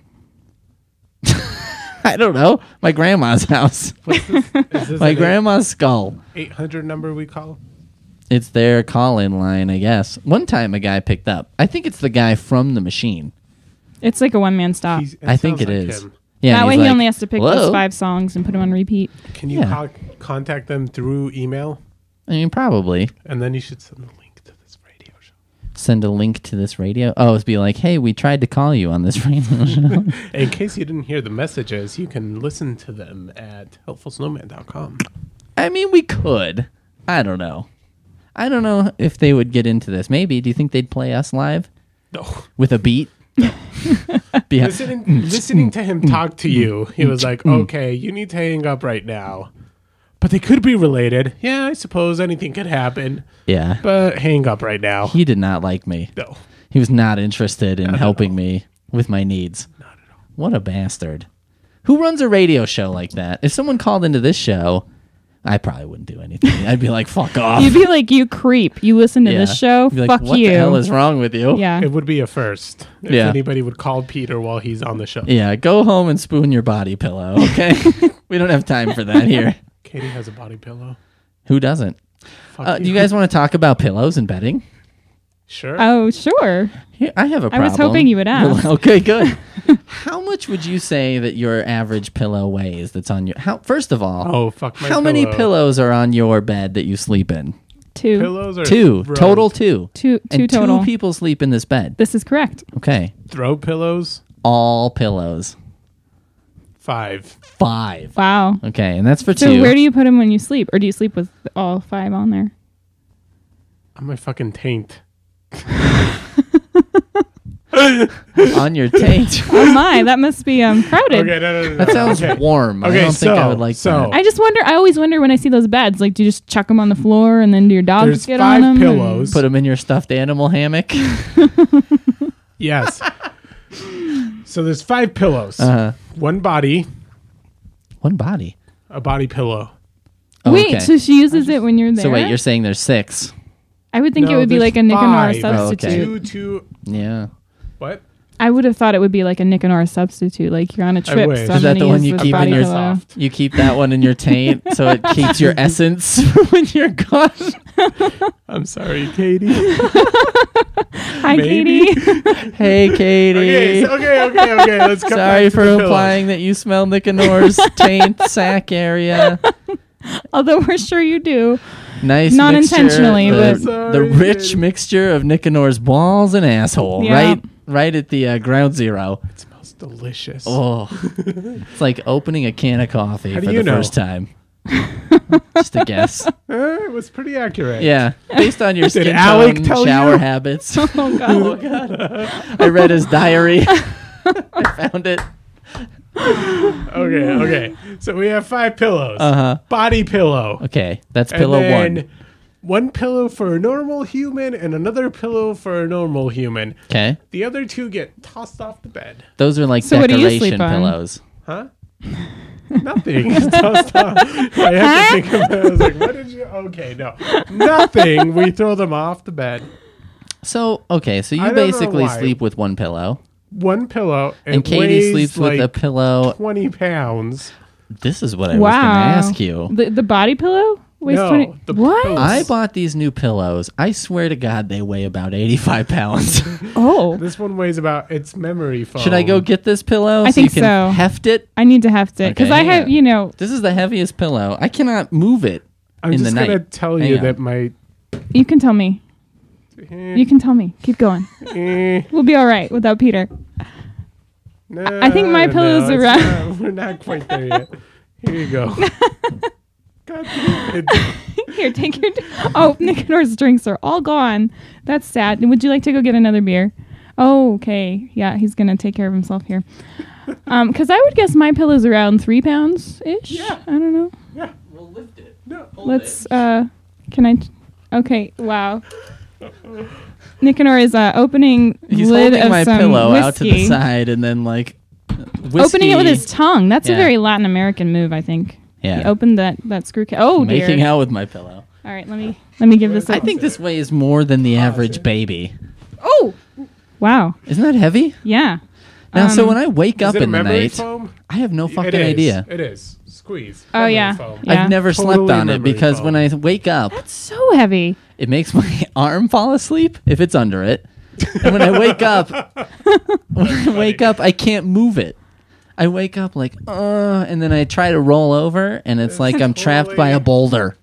I don't know. My grandma's house. What's this? Is this My an grandma's skull. eight hundred number we call? It's their call-in line, I guess. One time a guy picked up. I think it's the guy from the machine. It's like a one man stop. He's- I think sounds it like is. him. Yeah, that way he's he like, only has to pick "Hello?" those five songs and put them on repeat. Can you Yeah. co- contact them through email? I mean, probably. And then you should send a link to this radio show. Send a link to this radio. Oh, it'd be like, hey, we tried to call you on this radio show. In case you didn't hear the messages, you can listen to them at helpful snowman dot com. I mean, we could. I don't know. I don't know if they would get into this. Maybe. Do you think they'd play us live No. with a beat? Be- listening, listening to him talk to you, he was like, okay, you need to hang up right now. But they could be related. Yeah, I suppose anything could happen. yeah. But hang up right now. He did not like me. No. He was not interested in Not at helping all. me with my needs. Not at all. What a bastard. Who runs a radio show like that? If someone called into this show, I probably wouldn't do anything. I'd be like, fuck off. You'd be like, you creep. You listen to Yeah. this show? Be like, Fuck what you. the hell is wrong with you? yeah. It would be a first if Yeah. anybody would call Peter while he's on the show. Yeah, go home and spoon your body pillow, okay? We don't have time for that here. Katie has a body pillow. Who doesn't? Fuck Uh, do you guys want to talk about pillows and bedding? Sure. Oh, sure. Here, I have a I problem. was hoping you would ask. Okay, good. How much would you say that your average pillow weighs that's on your... How, first of all, Oh, fuck my how many pillow. pillows are on your bed that you sleep in? Two. Pillows or Two. throw- Total two. Two, two and total. two people sleep in this bed. This is correct. Okay. Throw pillows? All pillows. Five. Five. Wow. Okay, and that's for So two. where do you put them when you sleep? Or do you sleep with all five on there? On my fucking taint. on your taint. Oh my, that must be um crowded. Okay, no, no, no. That no. sounds okay. warm. I Okay, don't think I so- would like so- that. I just wonder. I always wonder when I see those beds. Like, do you just chuck them on the floor and then do your dogs There's get five on them? pillows. Put them in your stuffed animal hammock. Yes. So there's five pillows. Uh-huh. One body, One body. a body pillow. Oh, Wait, okay. so she uses it when you're there? So wait, you're saying there's six? I would think No, it would be there's like a Nicanor five. Oh, okay. substitute. Two, two, Yeah. what? I would have thought it would be like a Nicanor substitute. Like you're on a trip. wish. So Is I'm that gonna the one use you this keep in body your- pillow. You keep that one in your taint so it keeps your essence when you're gone. I'm sorry, Katie. Hi, Maybe. Katie. Hey, Katie. okay, so- okay, okay, okay. Let's come Sorry back to for the pillows. implying that you smell Nicanor's taint sack area. Although we're sure you do. Nice Not mixture, intentionally, the, but- the Sorry, rich Katie. mixture of Nicanor's balls and asshole, Yeah. right, right at the uh, ground zero. It smells delicious. Oh, it's like opening a can of coffee How do for you the know? first time. Just a guess. Uh, it was pretty accurate. Yeah, based on your skin Alec tone, tell shower you? habits. Oh God. Oh God! I read his diary. I found it. Okay, okay. So we have five pillows. Uh-huh. Body pillow. Okay, that's And pillow then one. One pillow for a normal human and another pillow for a normal human. Okay, The other two get tossed off the bed. those are like So what do you sleep decoration on? pillows. Huh? Nothing. It's tossed off. I had to think of it. I was like, what did you? Okay, no. Nothing. We throw them off the bed. So okay, so I you don't know basically why. sleep with one pillow, One pillow. and it Katie weighs sleeps like with a pillow. twenty pounds. This is what I was Wow. going to ask you. The the body pillow weighs No, twenty. the What? pillow. I bought these new pillows. I swear to God, they weigh about eighty-five pounds. Oh, This one weighs about its memory foam. Should I go get this pillow I so think you can so. heft it? I need to heft it because Okay, I have, yeah. you know, This is the heaviest pillow. I cannot move it I'm in just the gonna night. tell Hang you on. that my. you can tell me. eh, You can tell me. Keep going. eh, We'll be all right without Peter. no, I think my no, pillow's it's around- not- we're not quite there yet. Here you go. God damn it. Here, take your. Oh, Nicanor's drinks are all gone. That's sad. Would you like to go get another beer? Oh, okay. Yeah, he's gonna take care of himself here. Um, because I would guess my pillow's around three pounds ish. Yeah. I don't know. Yeah. We'll lift it. No. Let's. Uh, can I? T- okay. Wow. Nicanor is uh, opening He's lid holding of my some pillow whiskey. out to the side and then like whiskey. Opening it with his tongue. That's Yeah. a very Latin American move, I think. Yeah. He opened that that screw case. Oh dear. Making out with my pillow. All right, let me let me give this. I A, think this weighs more than the average baby. Oh, wow. Isn't that heavy? Yeah. Now, so Um, when I wake Is up it a in the memory night, foam? I have no It fucking is. idea. It is. Squeeze. Oh, Memory yeah. foam. Yeah. I've never Totally slept on it memory because foam. when I wake up, That's so heavy. it makes my arm fall asleep if it's under it. And when I wake up, when I wake up, I can't move it. I wake up like, uh, and then I try to roll over, and it's like I'm trapped by a boulder.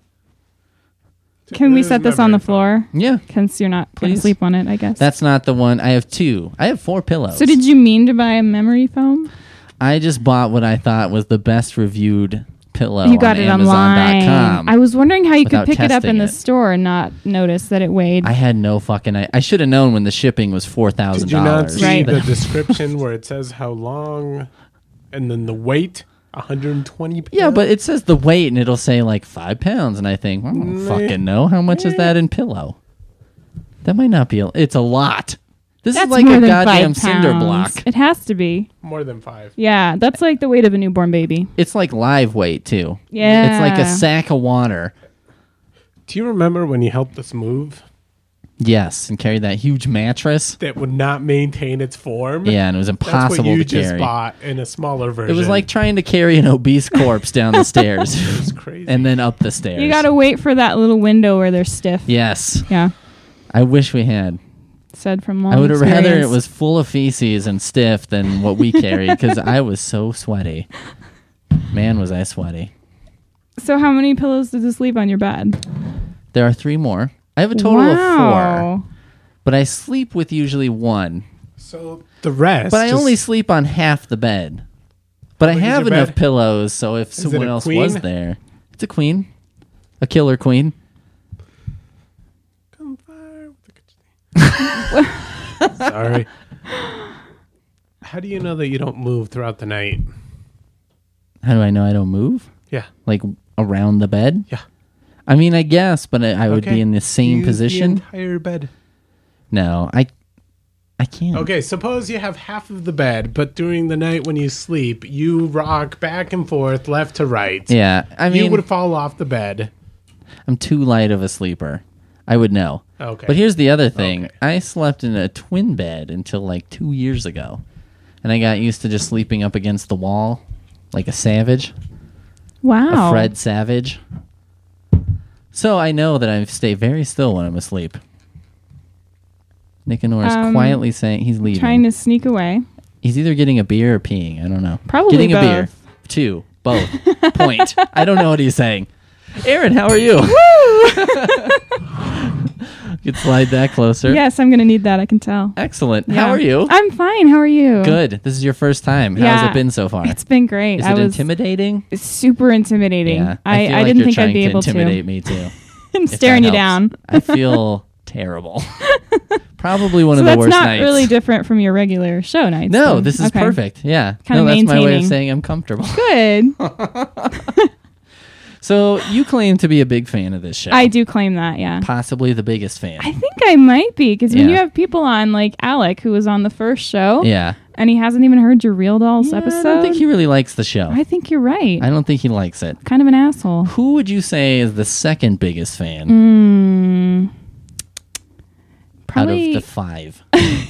Can we It is set this on the memory foam. floor? Yeah, Since you're not going to Please. sleep on it, I guess. that's not the one. I have two. I have four pillows. So did you mean to buy a memory foam? I just bought what I thought was the best reviewed pillow you got on it Amazon dot online. com. I was wondering how you could without pick it up in testing the it. store and not notice that it weighed. I had no fucking. I, I should have known when the shipping was four thousand Did you not dollars. see Right. the description where it says how long and then the weight? one hundred twenty pounds? Yeah, but it says the weight, and it'll say like five pounds, and I think, well, I don't Meh. fucking know how much is that in pillow. That might not be. A, it's a lot. This That's is like more a than goddamn five cinder pounds. block. It has to be. More than five. Yeah, that's like the weight of a newborn baby. It's like live weight too. Yeah. It's like a sack of water. Do you remember when you helped us move? Yes, and carry that huge mattress. That would not maintain its form? Yeah, and it was That's impossible what you to just carry. bought in a smaller version. It was like trying to carry an obese corpse down the stairs. It was crazy. And then up the stairs. You gotta wait for that little window where they're stiff. Yes. Yeah, I wish we had. said from long I would have rather it experience. was full of feces and stiff than what we carried because I was so sweaty. Man, was I sweaty. So how many pillows did you sleep on your bed? There are three more. I have a total of Wow. four, but I sleep with usually one. So the rest. But I just- only sleep on half the bed. But I What is have your enough bed? pillows, so if it someone a else queen? was there, it's a queen, a killer queen. Come fire with the kitchen. Sorry. How do you know that you don't move throughout the night? How do I know I don't move? Yeah. Like around the bed? Yeah. I mean, I guess, but I, I would Okay. be in the same Use position. The entire bed. No, I, I can't. Okay, suppose you have half of the bed, but during the night when you sleep, you rock back and forth, left to right. Yeah, I mean, you would fall off the bed. I'm too light of a sleeper. I would know. Okay. But here's the other thing. Okay. I slept in a twin bed until like two years ago. And I got used to just sleeping up against the wall like a savage. Wow. A Fred Savage. So I know that I stay very still when I'm asleep. Nicanor is Um, quietly saying he's leaving. Trying to sneak away. He's either getting a beer or peeing. I don't know. Probably getting a beer. both. Two. Both. Point. I don't know what he's saying. Aaron, how are you? You could slide that closer. Yes, I'm gonna need that. I can tell. Excellent. Yeah. How are you? I'm fine. How are you? Good. This is your first time. How's Yeah. it been so far? It's been great. Is I it was intimidating? super intimidating. Yeah. I, feel I like didn't you're think I'd trying be to able intimidate to. me too. I'm if staring that you helps. down. I feel terrible. Probably one So of the that's worst not nights. really different from your regular show nights. No, then. this is Okay. perfect. Yeah. Kinda no, that's my way of maintaining. saying I'm comfortable. Good. So you claim to be a big fan of this show. I do claim that, yeah. Possibly the biggest fan. I think I might be, because when Yeah. you have people on like Alec, who was on the first show, yeah. and he hasn't even heard your Real Dolls Yeah, episode, I don't think he really likes the show. I think you're right. I don't think he likes it. Kind of an asshole. Who would you say is the second biggest fan Mm, out of probably, the five?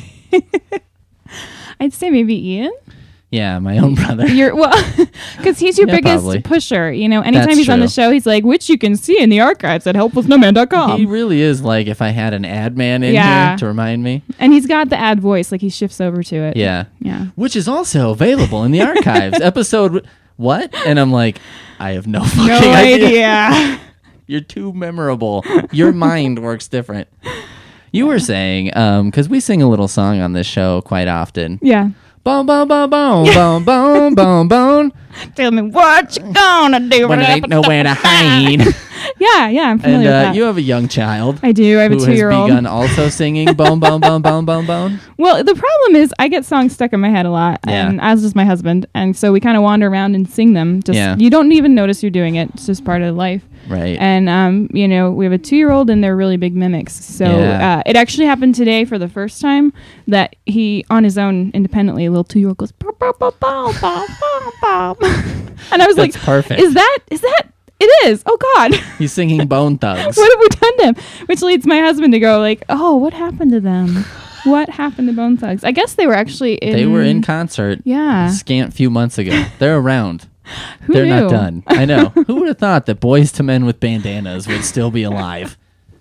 I'd say maybe Ian. Yeah, my own brother. You're well, because he's your Yeah, biggest probably. pusher. You know, anytime That's he's on the true. show, he's like, which you can see in the archives at help with snowman dot com. He really is like if I had an ad man in Yeah. here to remind me. And he's got the ad voice, like he shifts over to it. Yeah. Yeah. Which is also available in the archives. Episode what? And I'm like, I have no fucking No idea. idea. You're too memorable. Your mind works different. You were saying, um, because we sing a little song on this show quite often. Yeah. Boom, boom, boom, boom, boom, boom, boom, boom. Tell me what you gonna do When it ain't nowhere to hide. Yeah, yeah, I'm And familiar with uh, that. you have a young child. I do. I have a who has two-year-old. begun also singing boom, boom, boom, boom, boom, boom. Well, the problem is I get songs stuck in my head a lot, Yeah. and as does my husband, and so we kind of wander around and sing them. Just Yeah. you don't even notice you're doing it. It's just part of life. Right. And um, you know, we have a two-year-old, and they're really big mimics. So Yeah. uh, it actually happened today for the first time that he, on his own, independently, a little two-year-old goes, "Bow, bow, bow, bow, bow, bow, bow." And I was That's like, perfect. "Is that? Is that? It is. Oh God." He's singing Bone Thugs. What have we done to him? Which leads my husband to go like, "Oh, what happened to them? What happened to Bone Thugs?" I guess they were actually in. They were in concert Yeah. a scant few months ago. They're around. Who They're knew? not done. I know. Who would have thought that Boys to Men with bandanas would still be alive?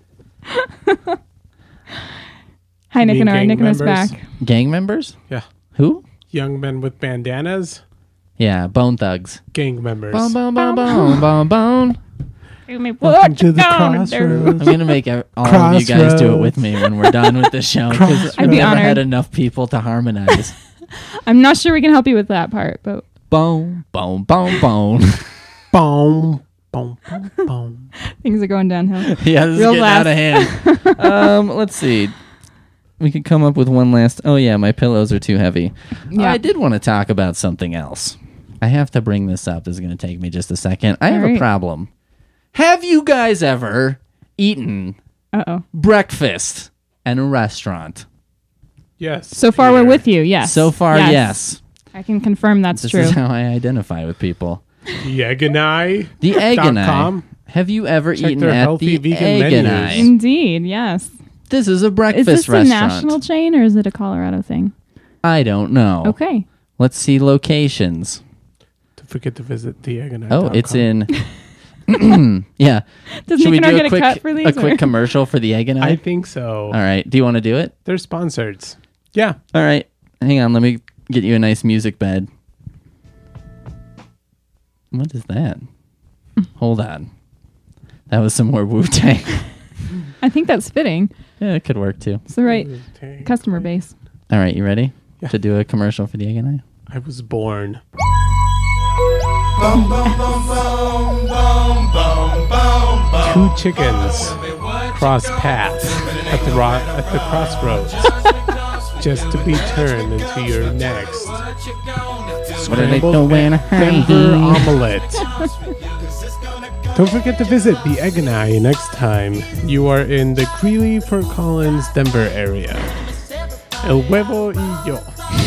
Hi, Nick mean and R. gang Nick and us members? back. Gang members? Yeah. Who? Young men with bandanas, Yeah, Bone Thugs. gang members. Bone, bone, bone, bone, bone, bone. Welcome to the crossroads. I'm gonna make ev- all of you guys do it with me when we're done with this show because I'd I've be never honored. had enough people to harmonize. I'm not sure we can help you with that part, but Bone, bone, bone, bone. Boom, boom, boom, boom. things are going downhill. Yeah, this Real is getting out of hand. um, let's see. We could come up with one last. Oh yeah, my pillows are too heavy. Yeah. I did want to talk about something else. I have to bring this up. This is going to take me just a second. I All have a right. problem. Have you guys ever eaten Uh oh. breakfast at a restaurant? Yes. So far, we're with you. Yes. So far, yes. I can confirm that's This true. is how I identify with people. The Egg and I. The Egg and I. com. Have you ever Check eaten their at healthy the vegan Egg and I? menus. Indeed. Yes. This is a breakfast Is this a restaurant. national chain or is it a Colorado thing? I don't know. Okay. Let's see locations. Don't forget to visit the Egg and I. Oh, it's in. Yeah. Does Should we Nick and I do get a a quick, cut for these? a quick or- commercial for the Egg and I? I think so. All right. Do you want to do it? They're sponsored. Yeah. All right. Hang on. Let me get you a nice music bed. What is that? Hold on. That was some more Wu-Tang. I think that's fitting. Yeah, it could work too. It's the right customer base. All right. You ready Yeah. to do a commercial for the Egg and I? I was born. Two chickens cross paths at the ro- at the crossroads, just to be turned into your next What are they scrambled doing? Denver omelet. Don't forget to visit the Egg and I next time you are in the Greeley, Fort Collins, Denver area. El huevo y yo.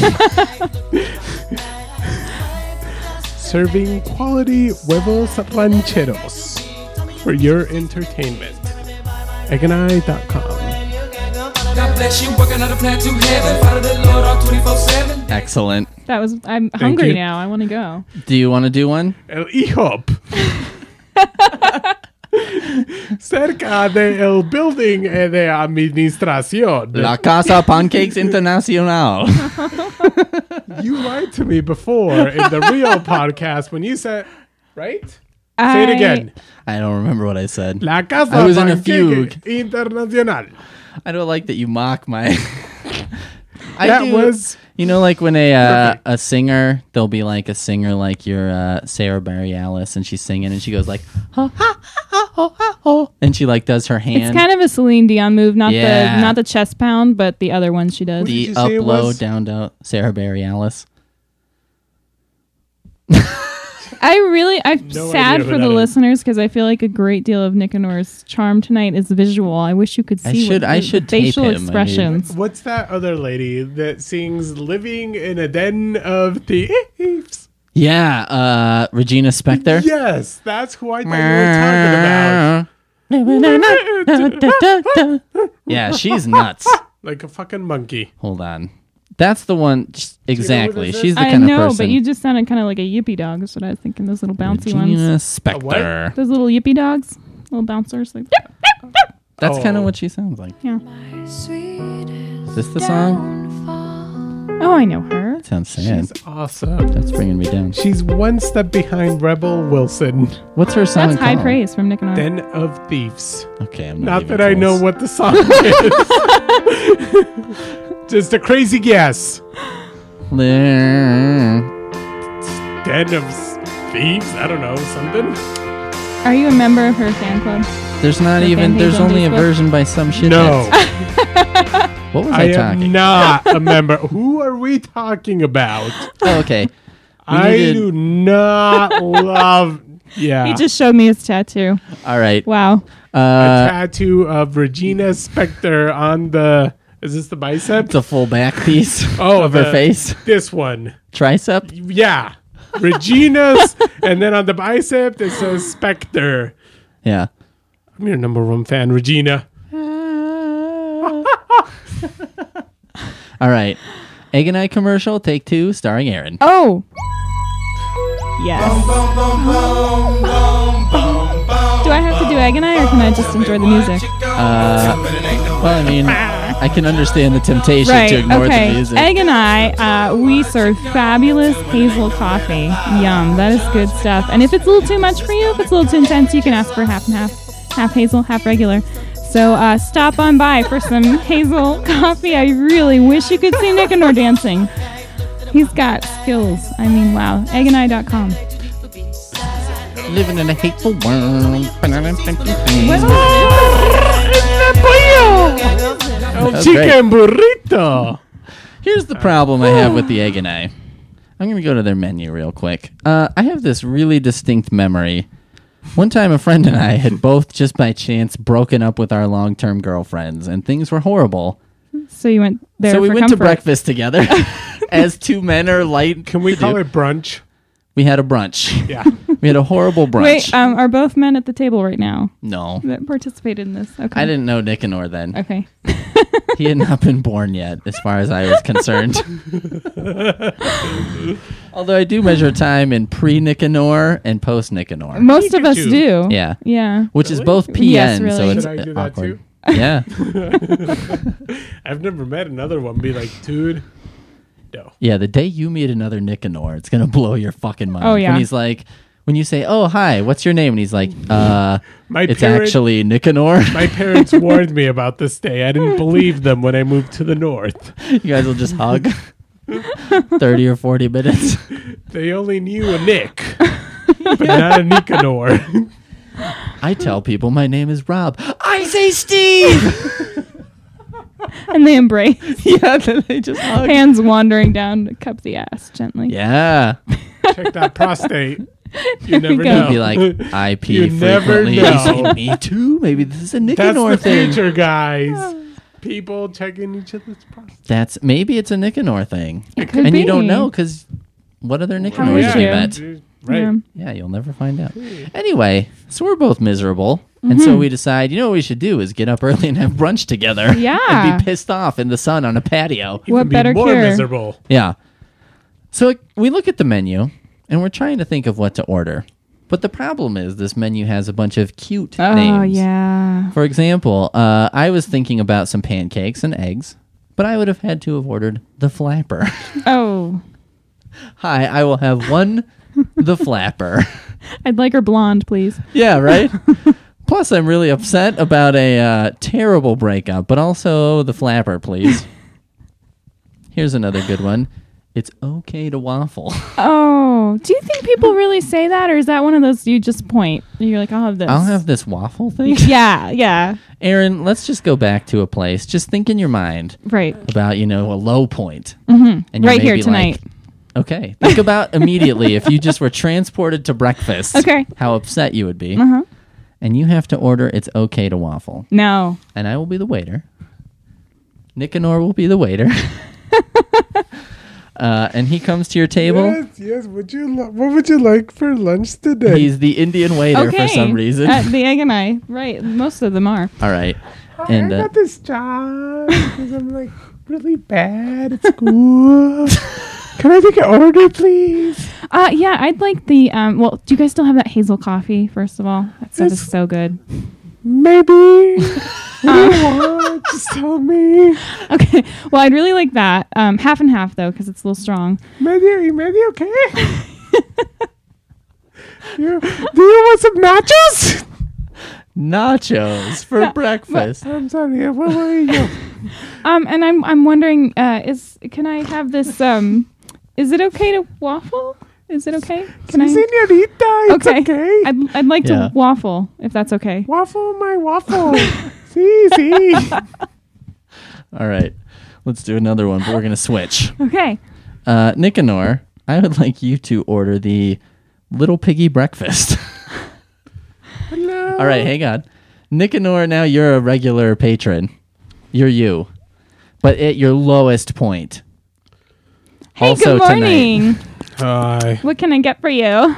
Serving quality huevos rancheros for your entertainment. egg and I dot com. God bless you, working on a plan to heaven. Follow the Lord all twenty-four seven. Excellent. That was. I'm hungry you. now. I want to go. Do you want to do one? El IHOP. Cerca de el building de administración. La Casa Pancakes Internacional. You lied to me before in the real podcast when you said, right? Say it I- again. I don't remember what I said. La Casa I was in a Pancake fugue. Internacional. I don't like that you mock my. I That do- was You know, like when a uh, Perfect. a singer, there'll be like a singer like your uh, Sarah Bareilles, and she's singing, and she goes like, ha, ha, ha, oh, ah, oh. And she like does her hand. It's kind of a Celine Dion move, not Yeah. the not the chest pound, but the other one she does. the up, low, down, down. Sarah Bareilles Alice. I really, I'm No sad idea who for that the is. listeners because I feel like a great deal of Nicanor's charm tonight is visual. I wish you could see I should- what I the should tape facial him. I mean- expressions. What's that other lady that sings "Living in a Den of Thieves"? Yeah, uh, Regina Spektor. Yes, that's who I thought you were talking about. Yeah, she's nuts. Like a fucking monkey. Hold on. That's the one. just- Exactly. this is? She's the I kind know, of person. but you just sounded kind of like a yippee dog. That's what I was thinking. Those little bouncy Regina ones. Spektor. Those little yippee dogs, little bouncers. Like, That's Oh. kind of what she sounds like. yeah. Is this the song? Oh, I know her. That sounds sad. She's awesome. That's bringing me down. She's one step behind Rebel Wilson. What's her song That's high called? praise from Nicanor. Den of Thieves. Okay, I'm not, Not even that I know close. what the song is. Just a crazy guess. There. Den of Thieves? I don't know. Something? Are you a member of her fan club? There's not The even. fan There's page on only a Facebook? version by some shit. No. What was I, I am talking? not a member. Who are we talking about? Oh, okay. We I needed- do not love. Yeah. He just showed me his tattoo. All right. Wow. a Uh, tattoo of Regina Spektor on the. Is this the bicep? the full back piece Oh, of her the- face. This one. Tricep. Yeah. Regina's. And then on the bicep, it says Spectre. Yeah. I'm your number one fan, Regina. All right. Egg and I commercial, take two, starring Aaron. Oh. Yes. Do I have to do Egg and I, or can I just enjoy the music? Uh, well, I mean, I can understand the temptation Right. to ignore Okay. the music. Egg and I, uh, we serve fabulous hazel coffee. Yum. That is good stuff. And if it's a little too much for you, if it's a little too intense, you can ask for half and half, half hazel, half regular. So uh, stop on by for some hazel coffee. I really wish you could see Nicanor dancing. He's got skills. I mean, wow. egg and I dot com. Living in a hateful world. El That's chicken burrito. Here's the problem I have with the Egg and I. I'm going to go to their menu real quick. Uh, I have this really distinct memory. One time a friend and I had both just by chance broken up with our long-term girlfriends, and things were horrible. So you went there so we for went to comfort. breakfast together. As two men are light. Can we to call do. it brunch? We had a brunch. Yeah. We had a horrible brunch. Wait, um, are both men at the table right now no. that participated in this? Okay. I didn't know Nicanor then. Okay. He had not been born yet, as far as I was concerned. Although I do measure time in pre-Nicanor and post-Nicanor. Most You of do us too. do. Yeah. Yeah. Which is both P N, Yes, really. so it's Should I do that awkward. too? Yeah. I've never met another one be like, dude, no. Yeah, the day you meet another Nicanor, it's going to blow your fucking mind. Oh, yeah. When he's like, when you say, oh, hi, what's your name? And he's like, uh, My it's parent- actually Nicanor. My parents warned me about this day. I didn't believe them when I moved to the north. You guys will just hug. thirty or forty minutes. They only knew a Nick, but not a Nicanor. I tell people my name is Rob. I say Steve! And they embrace. Yeah, then they just hug. Hands wandering down to cup the ass gently. Yeah. Check that prostate. Here You never we go. know. You'd be like, I pee You never frequently. know. You say, me too? Maybe this is a That's Nicanor the thing. future, guys. People checking each other's prostate. That's maybe it's a Nicanor thing. It could and be. you don't know because what other would Nicanors have you you? met? Right. Yeah. Yeah, you'll never find out. Anyway, so we're both miserable. And so we decide, you know what we should do is get up early and have brunch together. Yeah. And be pissed off in the sun on a patio. What Even be better more cure? miserable. Yeah. So we look at the menu and we're trying to think of what to order. But the problem is this menu has a bunch of cute Oh, names. yeah. For example, uh, I was thinking about some pancakes and eggs, but I would have had to have ordered the flapper. Oh. Hi, I will have one the flapper. I'd like her blonde, please. Yeah, right? Plus, I'm really upset about a uh, terrible breakup, but also the flapper, please. Here's another good one. It's okay to waffle. Oh, do you think people really say that, or is that one of those you just point? And you're like, I'll have this. I'll have this waffle thing. Yeah, yeah. Aaron, let's just go back to a place. Just think in your mind Right. about, you know, a low point. Mm-hmm. And you're Right here maybe tonight. like, okay. Think about immediately if you just were transported to breakfast. Okay. How upset you would be. Uh-huh. And you have to order It's Okay to Waffle. No. And I will be the waiter. Nicanor will be the waiter. uh, and he comes to your table. Yes, yes. Would you? Lo- what would you like for lunch today? He's the Indian waiter Okay. for some reason. At the Egg and I. Right. Most of them are. All right. Hi, And I uh, got this job because I'm like really bad at school. Can I take an order, please? Uh, yeah, I'd like the, um, well, do you guys still have that hazel coffee, first of all? That stuff is Yes. so good. Maybe. What do you want? Just tell me. Okay. Well, I'd really like that. Um, half and half, though, because it's a little strong. Maybe, maybe okay. you, do you want some nachos? nachos for Yeah, breakfast. I'm sorry. What were you? Um, and I'm I'm wondering, uh, is can I have this? Um, is it okay to waffle? Is it okay? Can I? Senorita, it's okay. okay. I'd I'd like Yeah. to waffle if that's okay. Waffle my waffle. See, see. All right. Let's do another one, but we're going to switch. Okay. Uh, Nicanor, I would like you to order the Little Piggy Breakfast. Hello. All right, hang on. Nicanor, now you're a regular patron. You're you. But at your lowest point. Hey, also good morning. Tonight, Hi. What can I get for you?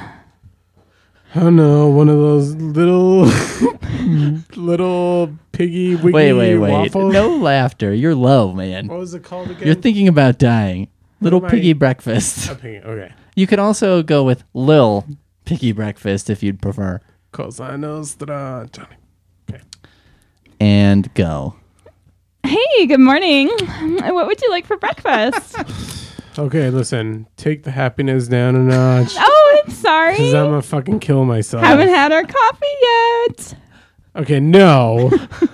Oh no, one of those little, little piggy wiggy wait, wait, wait. waffles. No laughter. You're low, man. What was it called again? You're thinking about dying. Little am I- Piggy Breakfast. A piggy, okay. You could also go with Lil Piggy Breakfast if you'd prefer. Cosa nostra, Johnny. Okay. And go. Hey, good morning. What would you like for breakfast? Okay, listen. Take the happiness down a notch. Oh, I'm sorry. Because I'm gonna fucking kill myself. Haven't had our coffee yet. Okay, no.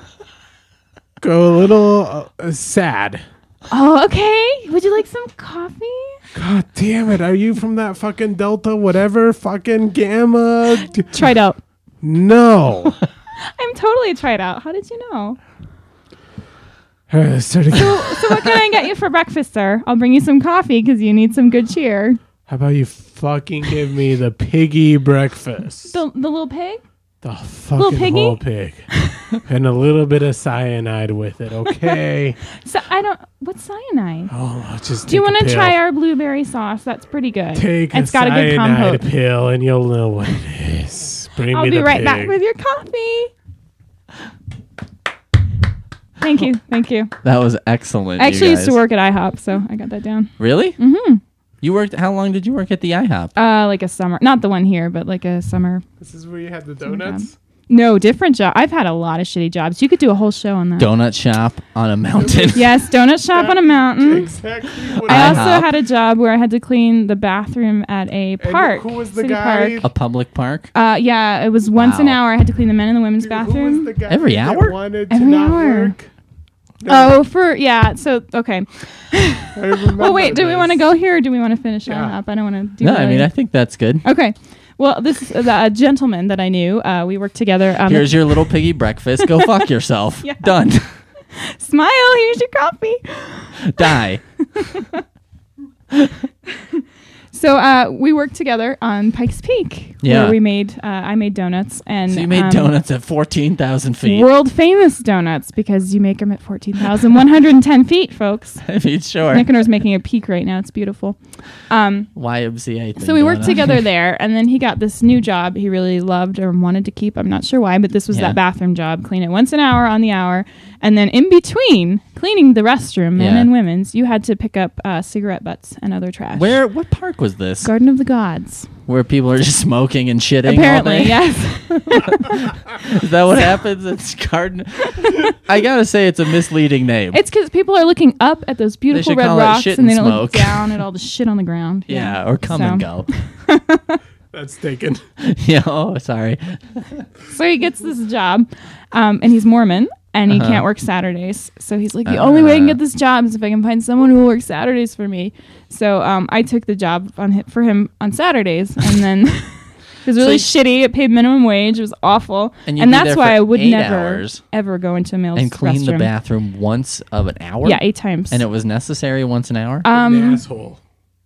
Go a little uh, sad. Oh, okay. Would you like some coffee? God damn it. Are you from that fucking Delta, whatever, fucking Gamma? D- Tried out. No. I'm totally tried out. How did you know? All right, let's start again. So, so what can I get you for breakfast, sir? I'll bring you some coffee because you need some good cheer. How about you fucking give me the piggy breakfast? The, the little pig? The fucking piggy? whole pig. And a little bit of cyanide with it, okay? So I don't. What's cyanide? Oh, I'll just Do you want to try our blueberry sauce? That's pretty good. Take it's a got a good cyanide compote. pill and you'll know what it is. Bring I'll me be the right pig. back with your coffee. Thank you, thank you. That was excellent. I actually you used to guys. work at IHOP, so I got that down. Really? Mm-hmm. You worked. How long did you work at the IHOP? Uh, like a summer, not the one here, but like a summer. This is where you had the donuts? No, different job. I've had a lot of shitty jobs. You could do a whole show on that. Donut shop on a mountain. Yes, donut shop on a mountain. Exactly what I I also IHOP. had a job where I had to clean the bathroom at a park. who was the city guy? Park. A public park. Uh, yeah, it was once an Wow. hour. I had to clean the men and the women's Who was bathroom. the guy Every that hour? wanted to Every not hour. work? Oh, for yeah. So okay. I remember Well, wait. Do we this. want to go here, or do we want to finish Yeah. on up? I don't want to do. No, that. I mean I think that's good. Okay. Well, this is a gentleman that I knew. Uh, we worked together. Um, Here's your little piggy breakfast. Go fuck yourself. Yeah. Done. smile. Here's your coffee. Die. So uh, we worked together on Pikes Peak, Yeah. where we made. Uh, I made donuts, and So you made um, donuts at fourteen thousand feet. world famous donuts because you make them at fourteen thousand one hundred ten feet, folks. I mean, sure. Nicanor's making a peak right now. It's beautiful. Um, Y M C A thing. so we worked going on. together there, and then he got this new job he really loved or wanted to keep. I'm not sure why, but this was Yeah. that bathroom job. Clean it once an hour on the hour. And then in between cleaning the restroom, men Yeah. and women's, you had to pick up uh, cigarette butts and other trash. Where? What park was this? Garden of the Gods. Where people are just smoking and shitting. Apparently, all day? yes. Is that what happens at Garden? I gotta say, it's a misleading name. It's because people are looking up at those beautiful should red call it rocks shit and they and don't look smoke. down at all the shit on the ground. yeah, or come and So- go. That's taken. yeah. Oh, sorry. So he gets this job, um, and he's Mormon. and he Uh-huh. can't work Saturdays. So he's like, the only way I can get this job is if I can find someone who will work Saturdays for me. So um, I took the job on hi- for him on Saturdays, and then it was really So- shitty. It paid minimum wage. It was awful, And and, you'd be that's there why for I would eight never hours ever go into a male's and clean the restroom. bathroom once of an hour. Yeah, eight times. And it was necessary once an hour. Um, An asshole.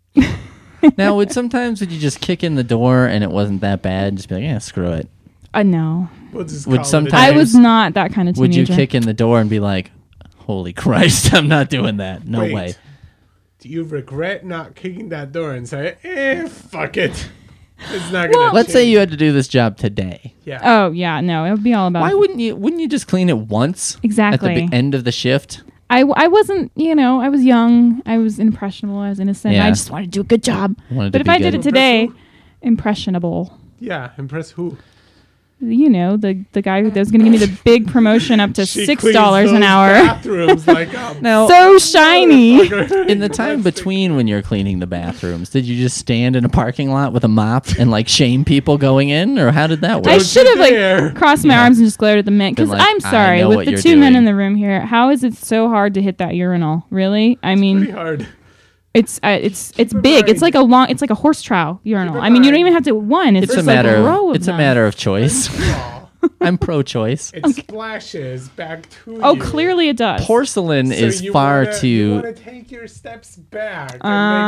Now, would sometimes would you just kick in the door and it wasn't that bad? Just be like, yeah, screw it. Uh, no, We'll just Would call it a sometimes- I day. was not that kind of Would teenager. you kick in the door and be like, holy Christ, I'm not doing that. No Wait. way. Do you regret not kicking that door and say, eh, fuck it? It's not gonna Let's say change. you had to do this job today. Yeah. Oh yeah, no, it would be all about. Why wouldn't you? Wouldn't you just clean it once? Exactly. At the be- end of the shift. I, I wasn't, you know, I was young, I was impressionable, I was innocent. Yeah. I just wanted to do a good job. Wanted But to if be I did good. it today, impressionable. Yeah, impress who? You know, the the guy who was going to give me the big promotion up to She six cleans dollars an those hour. Bathrooms like um, No. So shiny. In the time between when you're cleaning the bathrooms, did you just stand in a parking lot with a mop and like shame people going in, or how did that work? I should have dare. like crossed my Yeah. arms and just glared at the mint. Because Been like, I'm I sorry, know with what the you're two men doing. in the room here, how is it so hard to hit that urinal? Really? I mean, Pretty hard. it's uh, it's it's Keep it big. It's mind. like a long. It's like a horse trowel urinal. Keep it I mean, you don't mind. even have to one. It's, It's a just matter. like a row of it's them. a matter of choice. Aw, I'm pro-choice. it splashes back to Oh, you. clearly it does. Porcelain So is you far wanna, too. You want to take your steps back and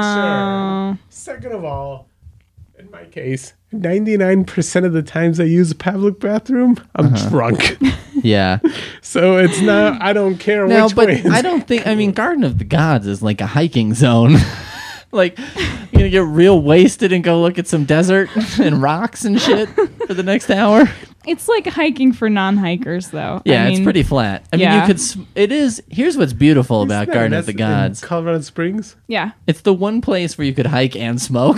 Uh, make sure. Second of all, in my case, ninety-nine percent of the times I use a public bathroom, I'm Uh-huh. drunk. Yeah. So it's not, I don't care No, which but way. I don't think. I mean, Garden of the Gods is like a hiking zone. Like, you're gonna get real wasted and go look at some desert and rocks and shit for the next hour. It's like hiking for non-hikers, though. Yeah, I it's mean, pretty flat. I mean, yeah. you could. s- It is. Here's what's beautiful about Isn't that Garden of the nice in Gods. Colorado Springs. Yeah. It's the one place where you could hike and smoke.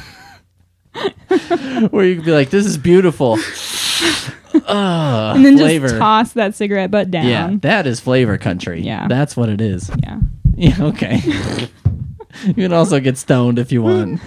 Where you could be like, "This is beautiful." Ah, And then flavor. just toss that cigarette butt down. Yeah, that is flavor country. Yeah. That's what it is. Yeah. Yeah, okay. You can also get stoned if you want.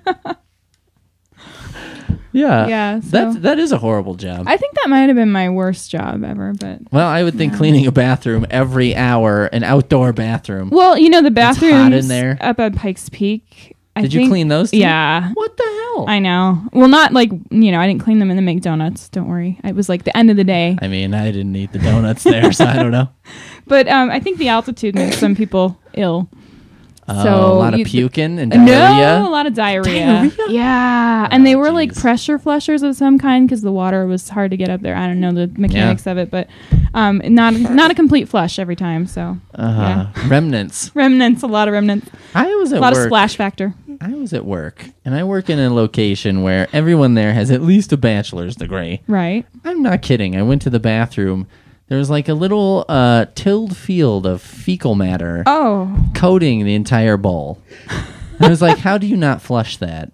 Yeah. Yeah, so- That's that is a horrible job. I think that might have been my worst job ever, but well, I would think cleaning a bathroom every hour, an outdoor bathroom. well, you know the It's bathrooms hot in there. up at Pikes Peak. I Did you think- clean those too? Yeah. What the hell? I know. Well, not like, you know, I didn't clean them in the McDonald's. Don't worry. It was like the end of the day. I mean, I didn't eat the donuts there, so I don't know. But um, I think the altitude makes some people ill. Oh, So a lot of you- puking and No, diarrhea. a lot of diarrhea. Diarrhea? Yeah, and they Oh, were like geez. pressure flushers of some kind because the water was hard to get up there. I don't know the mechanics of it, but um, not not a complete flush every time. So Uh-huh. Remnants. remnants, a lot of remnants, I was a at lot work. of splash factor. I was at work, and I work in a location where everyone there has at least a bachelor's degree. Right. I'm not kidding. I went to the bathroom. There was like a little uh, tilled field of fecal matter Oh, coating the entire bowl. And I was like, how do you not flush that?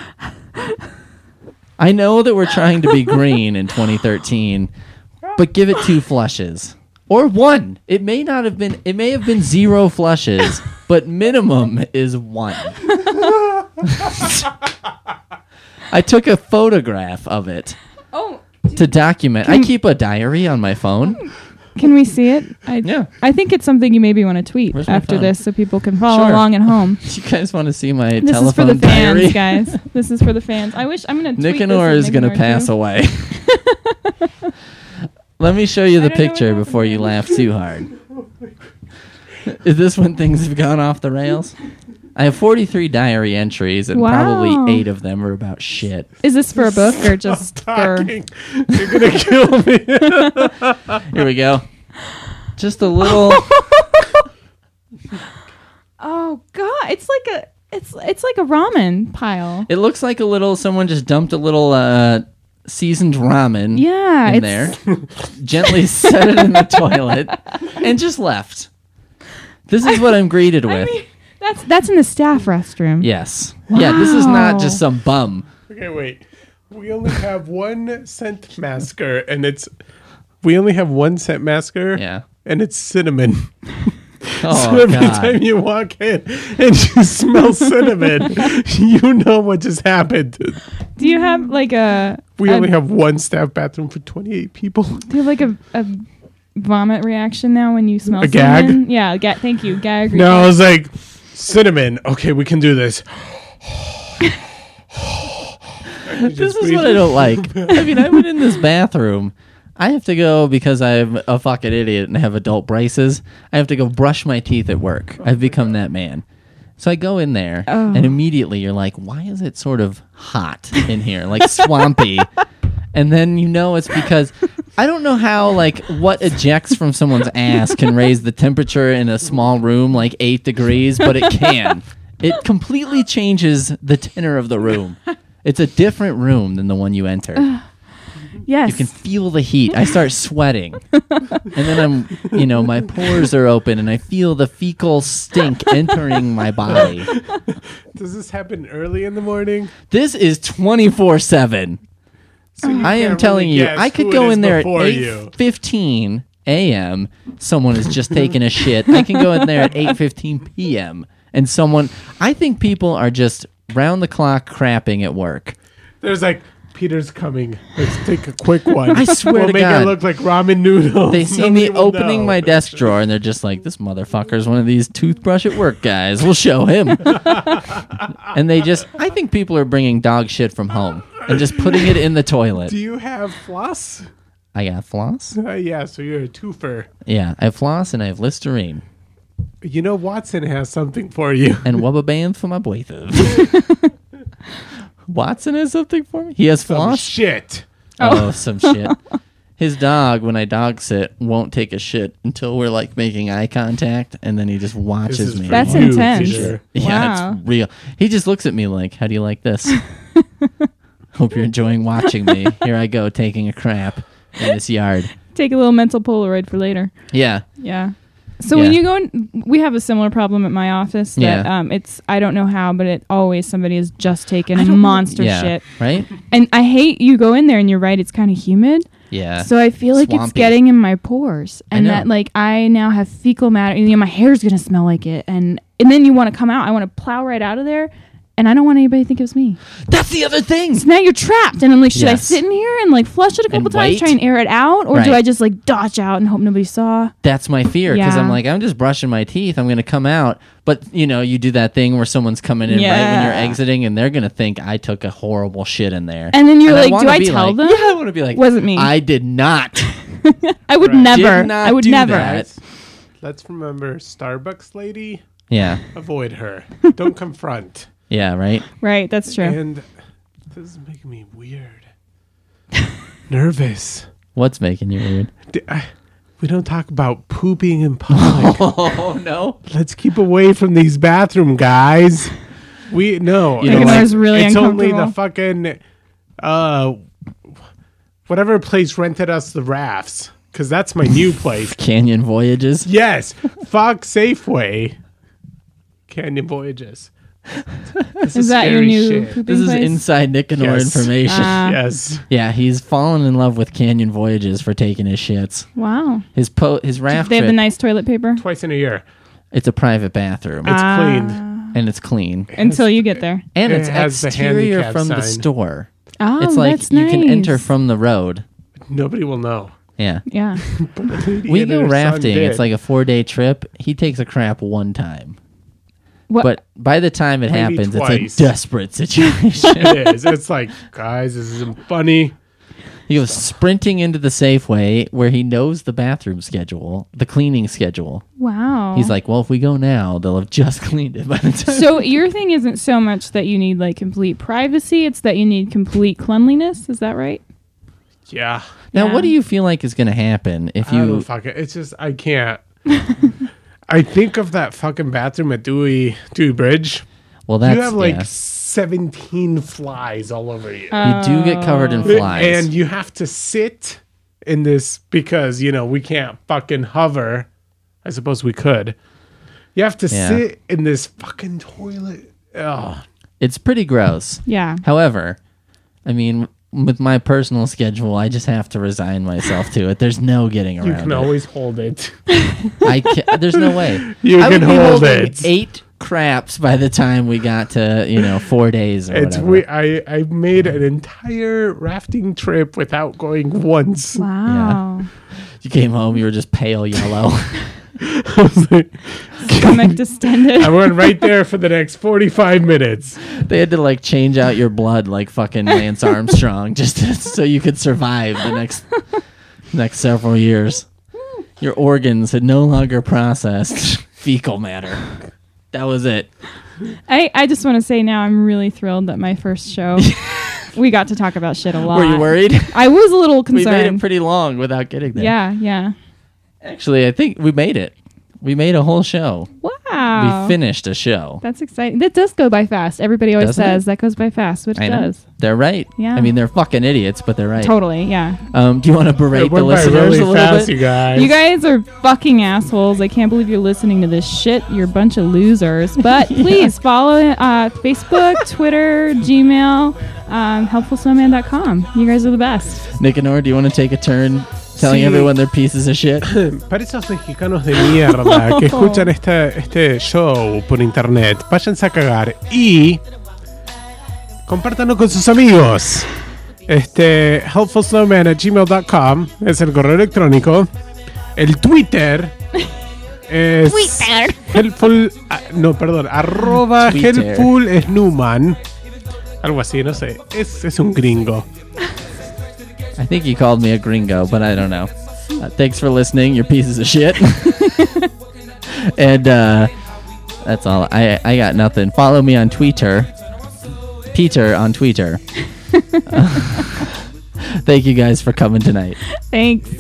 I know that we're trying to be green in twenty thirteen, but give it two flushes. Or one. It may not have been, it may have been zero flushes, but minimum is one. I took a photograph of it oh, to document. I keep a diary on my phone. can we see it? I, Yeah. I think it's something you maybe want to tweet Where's my after phone? this so people can follow Sure. along at home. You guys want to see my This telephone is for the diary? fans, guys. This is for the fans. I wish I'm gonna. tweet Nicanor this is at going to Nicanor, pass too. away. Let me show you I the don't know what picture happened before you there. laugh too hard. Is this when things have gone off the rails? I have forty-three diary entries, and Wow. probably eight of them are about shit. Is this for a book or just for? Talking. You're gonna kill me. Here we go. Just a little. Oh God! It's like a it's it's like a ramen pile. It looks like a little. Someone just dumped a little uh, seasoned ramen Yeah, in it's there, gently set it in the toilet, and just left. This is what I'm greeted I with. mean, that's that's in the staff restroom. Yes. Yeah, this is not Wow. just some bum. Okay, wait. We only have one scent masker, and it's we only have one scent masker. Yeah. And it's cinnamon. Oh, so every God. time you walk in and you smell cinnamon, you know what just happened. Do you have like a? We a- only have one staff bathroom for twenty-eight people. Do you have like a, a vomit reaction now when you smell A gag? cinnamon? Yeah, ga- thank you. Gag. No, I reflex. was like, cinnamon. Okay, we can do this. This is what I don't like. I mean, I went in this bathroom. I have to go because I'm a fucking idiot and have adult braces. I have to go brush my teeth at work. I've become that man. So I go in there, Oh. and immediately you're like, why is it sort of hot in here? Like swampy. And then you know it's because I don't know how, like, what ejects from someone's ass can raise the temperature in a small room like eight degrees, but it can. It completely changes the tenor of the room. It's a different room than the one you enter. Yes. You can feel the heat. I start sweating. And then I'm, you know, my pores are open and I feel the fecal stink entering my body. Does this happen early in the morning? This is twenty-four seven. So you I am can't telling really you, guess I could who it go is in there at before eight you. fifteen a.m. Someone is just taking a shit. I can go in there at eight fifteen p.m. and someone, I think people are just round the clock crapping at work. There's like, Peter's coming. Let's take a quick one. I swear we'll to make God. it look like ramen noodles. They see Nobody me will opening know. my desk drawer and they're just like, this motherfucker's one of these toothbrush at work guys. We'll show him. And they just, I think people are bringing dog shit from home and just putting it in the toilet. Do you have floss? I got floss. Uh, yeah, so you're a twofer. Yeah, I have floss and I have Listerine. You know, Watson has something for you. And Wubba Band for my boythers. Watson has something for me? He has Some floss? shit. Oh, some shit. His dog, when I dog sit, won't take a shit until we're like making eye contact, and then he just watches This is me. for That's you, intense. Peter. Yeah, Wow. it's real. He just looks at me like, how do you like this? Hope you're enjoying watching me. Here I go, taking a crap in this yard. Take a little mental Polaroid for later. Yeah. Yeah. So when Yeah. you go in, we have a similar problem at my office that Yeah. um, it's, I don't know how, but it always somebody has just taken I don't- monster yeah, shit. right? And I hate you go in there and you're right, it's kind of humid. Yeah. So I feel like it's Swampy. getting in my pores, I and know. that like I now have fecal matter. You know, my hair's gonna smell like it, and and then you want to come out. I want to plow right out of there, and I don't want anybody to think it was me. That's the other thing. So now you're trapped, and I'm like, should I Yes. sit in here and like flush it a couple And times, wait? try and air it out, or do Right. I just like dodge out and hope nobody saw? That's my fear because Yeah. I'm like, I'm just brushing my teeth. I'm going to come out. But, you know, you do that thing where someone's coming in right when you're Yeah. exiting and they're going to think I took a horrible shit in there. And then you're I like, wanna do I be tell like- them? Yeah, I want to be like, Wasn't me. I did not. I would Right. never. Did not I would do never. that. Let's remember, Starbucks lady, Yeah. avoid her. Don't confront. Yeah, right? Right, that's true. And this is making me weird. Nervous. What's making you weird? D- I- we don't talk about pooping in public. Oh, no. Let's keep away from these bathroom guys. We no, You know, it's, like- It's really it's only the uncomfortable. fucking uh, whatever place rented us the rafts, because that's my new place. Canyon Voyages? Yes, fuck Safeway. Canyon Voyages. This Is that your scary new shit. pooping This is place? inside Nicanor Yes. information. Ah. Yes, Yeah, he's fallen in love with Canyon Voyages for taking his shits. Wow. His po- his raft They have trip, the nice toilet paper twice in a year. it's a private bathroom. It's Ah. cleaned. and it's clean. until you get there. And It it's has the exterior handicap from the sign. store. Oh, It's like that's you nice. can enter from the road. Nobody will know. Yeah. Yeah. But the lady We and go her son rafting. did. It's like a four day trip. He takes a crap one time. What? But by the time it Maybe happens, twice. it's a desperate situation. It is. It's like, guys, this isn't funny. He goes sprinting into the Safeway where he knows the bathroom schedule, the cleaning schedule. Wow. He's like, well, if we go now, they'll have just cleaned it by the time. So your thing isn't so much that you need like complete privacy; it's that you need complete cleanliness. Is that right? Yeah. Now, Yeah. what do you feel like is going to happen if I don't you... fucking. It's just I can't. I think of that fucking bathroom at Dewey Dewey Bridge. Well, that's... you have like yeah. seventeen flies all over you, You do get covered in flies. and you have to sit in this because you know we can't fucking hover. I suppose we could. You have to Yeah. sit in this fucking toilet. Oh, It's pretty gross. Yeah. However, I mean, with my personal schedule, I just have to resign myself to it. There's no getting around you can it. always hold it. I can, there's no way. You I can would be hold holding it. Eight craps by the time we got to, you know, four days or It's whatever. we. I I made an entire rafting trip without going once. Wow. You came home, you were just pale yellow. I was like, Stomach distended. I went right there for the next forty-five minutes. They had to like change out your blood like fucking Lance Armstrong just to, so you could survive the next next several years. Your organs had no longer processed fecal matter. That was it. I, I just want to say now I'm really thrilled that my first show, we got to talk about shit a lot. Were you worried? I was a little concerned. We made it pretty long without getting there. Yeah, yeah. Actually, I think we made it. We made a whole show. Wow. We finished a show. That's exciting. That does go by fast. Everybody always Doesn't says it? that goes by fast, which I it know. does. They're right. Yeah. I mean, they're fucking idiots, but they're right. Totally, yeah. Um, do you want to berate It the went by listeners really a little fast, bit? you guys. You guys are fucking assholes. I can't believe you're listening to this shit. You're a bunch of losers. But Yeah. please follow uh, Facebook, Twitter, Gmail, um, helpful snowman dot com. You guys are the best. Nicanor, do you want to take a turn telling Sí. everyone they're pieces of shit? Para esos mexicanos de mierda que escuchan este, este show por internet, váyanse a cagar y compártanlo con sus amigos. Este, helpful snowman at gmail dot com es el correo electrónico. El Twitter es Twitter. helpful, ah, no, perdón, arroba Twitter. helpful snowman. Algo así, no sé. Es, es un gringo. I think you called me a gringo, but I don't know. Uh, thanks for listening, you pieces of shit. And uh, that's all. I I got nothing. Follow me on Twitter. Peter on Twitter. Thank you guys for coming tonight. Thanks.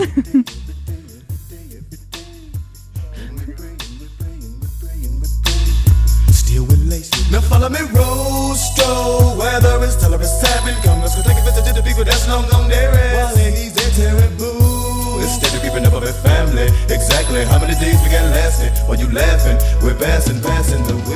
Still with lace. Now follow me, Rosto. Weather is tell her it's happening. Come, let's go take a visit to the people that's long gone there. While ladies, they're terrible. Instead of keeping up with family. Exactly how many days we got lasting? While you laughing, we're passing, passing the